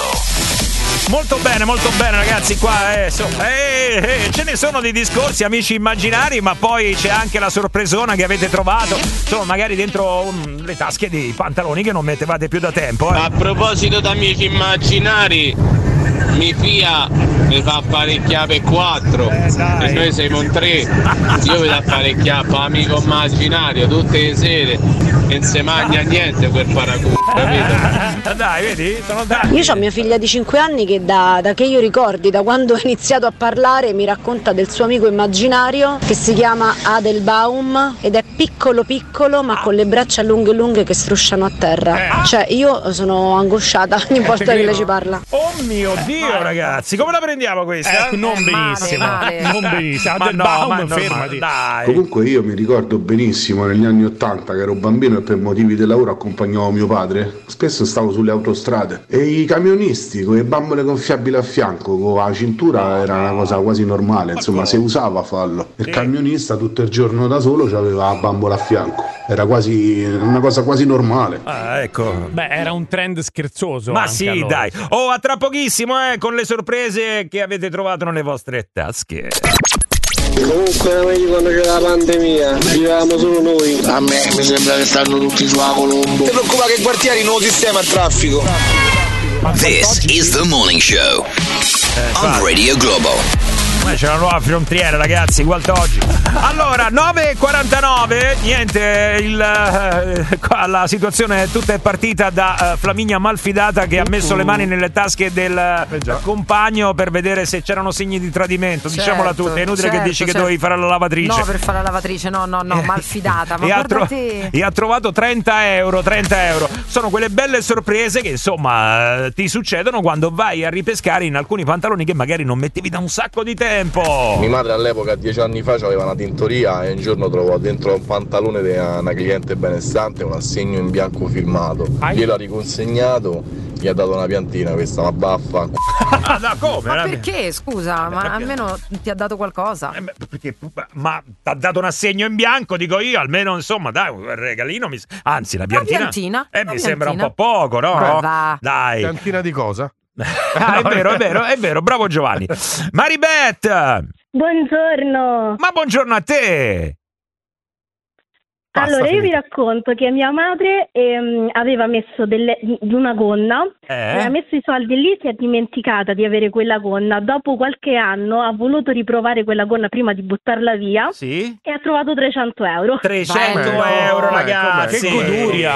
Molto bene, molto bene ragazzi, qua eh, insomma, eh, eh, ce ne sono dei discorsi, amici immaginari, ma poi c'è anche la sorpresona che avete trovato, insomma magari dentro um, le tasche dei pantaloni che non mettevate più da tempo. Eh. A proposito di amici immaginari, mi fia mi fa apparecchiare per quattro e noi siamo un tre. Io vedo apparecchiare per amico immaginario tutte le sere e non si mangia niente quel paraculo, capito? Dai, vedi? Sono tanti. Io ho mia figlia di cinque anni che da, da che io ricordi, da quando ha iniziato a parlare, mi racconta del suo amico immaginario che si chiama Adelbaum ed è piccolo piccolo ma con le braccia lunghe lunghe che strusciano a terra. Cioè io sono angosciata ogni volta che lei ci parla. Oh mio Dio ragazzi, come la prendiamo questa? Ecco, non benissimo. male. Non benissimo. Ma no, Adelbaum, ma normale, fermati. dai. Comunque io mi ricordo benissimo negli anni ottanta che ero bambino e per motivi di lavoro accompagnavo mio padre. Spesso stavo sulle autostrade e i camionisti con le bambole gonfiabili a fianco, con la cintura, era una cosa quasi normale, insomma si usava a farlo. Il camionista tutto il giorno da solo aveva la bambola a fianco, era quasi una cosa quasi normale. Ah, ecco. Beh, era un trend scherzoso. Ma anche sì, allora. dai. Oh, a tra pochissimo, eh, con le sorprese che avete trovato nelle vostre tasche. Comunque era meglio quando c'era la pandemia, vivevamo solo noi. A me mi sembra che stanno tutti sulla Colombo. Non ti preoccupare che il quartiere nuovo sistema il traffico. This is the Morning Show on Radio Globo. Ma c'è una nuova frontiera, ragazzi, quanto oggi. Allora, nove e quarantanove, niente, il, eh, qua la situazione tutta è partita da eh, Flaminia malfidata che ha messo le mani nelle tasche del eh, compagno per vedere se c'erano segni di tradimento. Certo, Diciamola tutta, è inutile certo, che dici che certo. dovevi fare la lavatrice. No, per fare la lavatrice, no, no, no, malfidata. Ma e, ha guarda tro- te. e ha trovato trenta euro, trenta euro. Sono quelle belle sorprese che insomma eh, ti succedono quando vai a ripescare in alcuni pantaloni che magari non mettevi da un sacco di tempo. Mia madre all'epoca, dieci anni fa, aveva una tintoria e un giorno trovò dentro un pantalone di una cliente benestante un assegno in bianco firmato. Gliel'ha riconsegnato, gli ha dato una piantina, questa una baffa. Da come? Ma perché, scusa? Ma almeno ti ha dato qualcosa. Eh, Perché, ma ti ha dato un assegno in bianco, dico io, almeno insomma, dai, un regalino. Mi... Anzi, la piantina. piantina, Eh, una mi sembra un piantina. po' poco, no? Ma va. Dai. Piantina di cosa? Ah, è vero, è vero, è vero, bravo Giovanni. Maribeth! Buongiorno. Ma buongiorno a te! Basta, Allora, io vi finito. racconto che mia madre ehm, aveva messo delle, di una gonna, Eh? aveva messo i soldi lì, si è dimenticata di avere quella gonna. Dopo qualche anno ha voluto riprovare quella gonna prima di buttarla via Sì? e ha trovato trecento euro. trecento Bello. euro, Eh, ragazzi! Che goduria!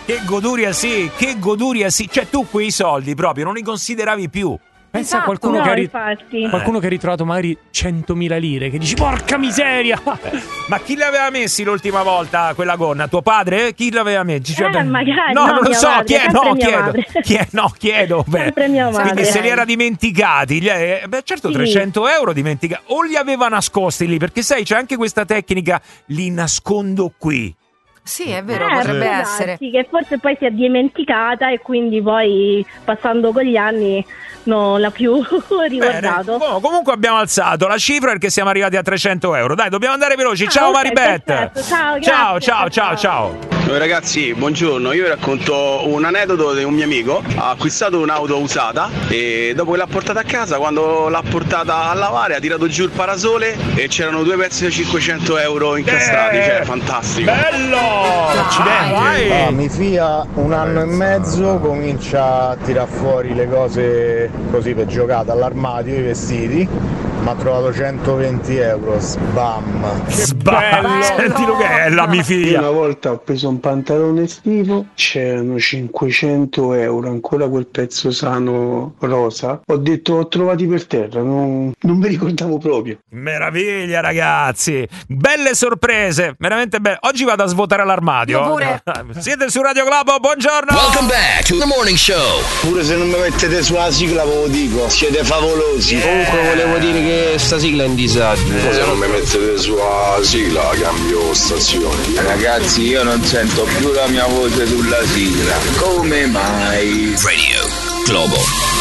Che goduria sì, che goduria sì. Cioè tu quei soldi proprio non li consideravi più. Pensa a Esatto, qualcuno, no, che ha ri- infatti. qualcuno che ha ritrovato magari centomila lire, che dici porca miseria. Ma chi l'aveva messi l'ultima volta quella gonna? Tuo padre? Chi l'aveva messi? Cioè, Eh, magari, no, no, non lo mia so, madre, chiedo, sempre no, mia chiedo, madre. chiedo, no, chiedo. Beh. Sempre mia madre. Quindi se li era dimenticati, gli- eh, beh certo Sì. trecento euro dimenticati, o li aveva nascosti lì, perché sai c'è anche questa tecnica, li nascondo qui. Sì, è vero, Eh, potrebbe può essere. darsi che forse poi si è dimenticata e quindi poi passando con gli anni non l'ha più ricordato. Bene. Oh, comunque abbiamo alzato la cifra perché siamo arrivati a trecento euro. Dai, dobbiamo andare veloci. Ah, ciao ok, Maribeth. perfetto. Ciao, ciao, grazie. ciao, ciao, ciao. Ciao ragazzi, buongiorno. Io vi racconto un aneddoto di un mio amico. Ha acquistato un'auto usata e dopo che l'ha portata a casa, quando l'ha portata a lavare, ha tirato giù il parasole e c'erano due pezzi da cinquecento euro incastrati. Eh, Cioè, fantastico. Bello! Accidenti. Ah, mi fia un anno e mezzo, comincia a tirar fuori le cose così per giocare dall'armadio, i vestiti, mi ha trovato centoventi euro, sbam. Sbam! Senti Luchella, mi Io figlia. una volta ho preso un pantalone estivo, c'erano cinquecento euro, ancora quel pezzo sano rosa. Ho detto ho trovati per terra, non, non mi ricordavo proprio. Meraviglia ragazzi, belle sorprese, veramente belle. Oggi vado a svuotare l'armadio. Io pure. Siete su Radio Globo, buongiorno. Welcome back to the morning show. Pure se non mi mettete sulla sigla ve lo dico, siete favolosi. Comunque volevo dire che sta sigla è in disagio. Se non mi mettete sulla sigla cambio stazione. Ragazzi, io non sento più la mia voce sulla sigla. Come mai? Radio Globo.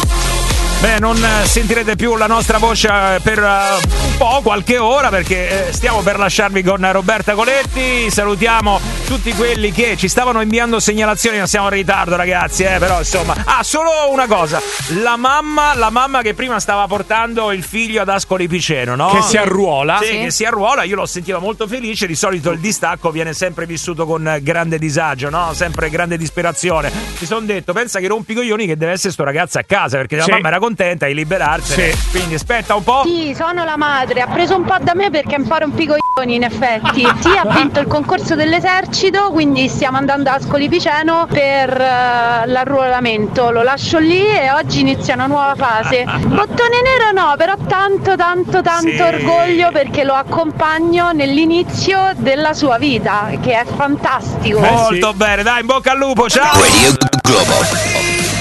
Beh, non eh, sentirete più la nostra voce eh, per eh, un po', qualche ora, perché eh, stiamo per lasciarvi con Roberta Coletti. Salutiamo tutti quelli che ci stavano inviando segnalazioni, ma siamo in ritardo ragazzi, eh, però insomma. Ah, solo una cosa, la mamma, la mamma che prima stava portando il figlio ad Ascoli Piceno, no? Che si arruola. Sì, Sì. che si arruola, io l'ho sentito molto felice, di solito il distacco viene sempre vissuto con grande disagio, no? Sempre grande disperazione. Mi sono detto, pensa che rompi i coglioni che deve essere sto ragazzo a casa, perché la Sì. mamma era contenta di liberarsene. Sì. Quindi aspetta un po'. Sì, sono la madre, ha preso un po' da me perché è un po' rompicoglioni in effetti. Sì, ha vinto il concorso dell'esercito, quindi stiamo andando a Ascoli Piceno per uh, l'arruolamento. Lo lascio lì e oggi inizia una nuova fase. Bottone nero no, però tanto tanto tanto Sì. orgoglio perché lo accompagno nell'inizio della sua vita, che è fantastico. Molto bene, dai, in bocca al lupo, ciao! Radio Globo.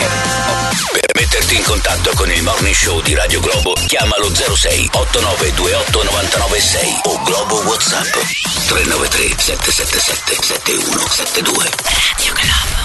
Per metterti in contatto con il morning show di Radio Globo, chiamalo zero sei otto nove due otto nove nove sei o Globo WhatsApp tre nove tre sette sette sette sette uno sette due. Radio Globo.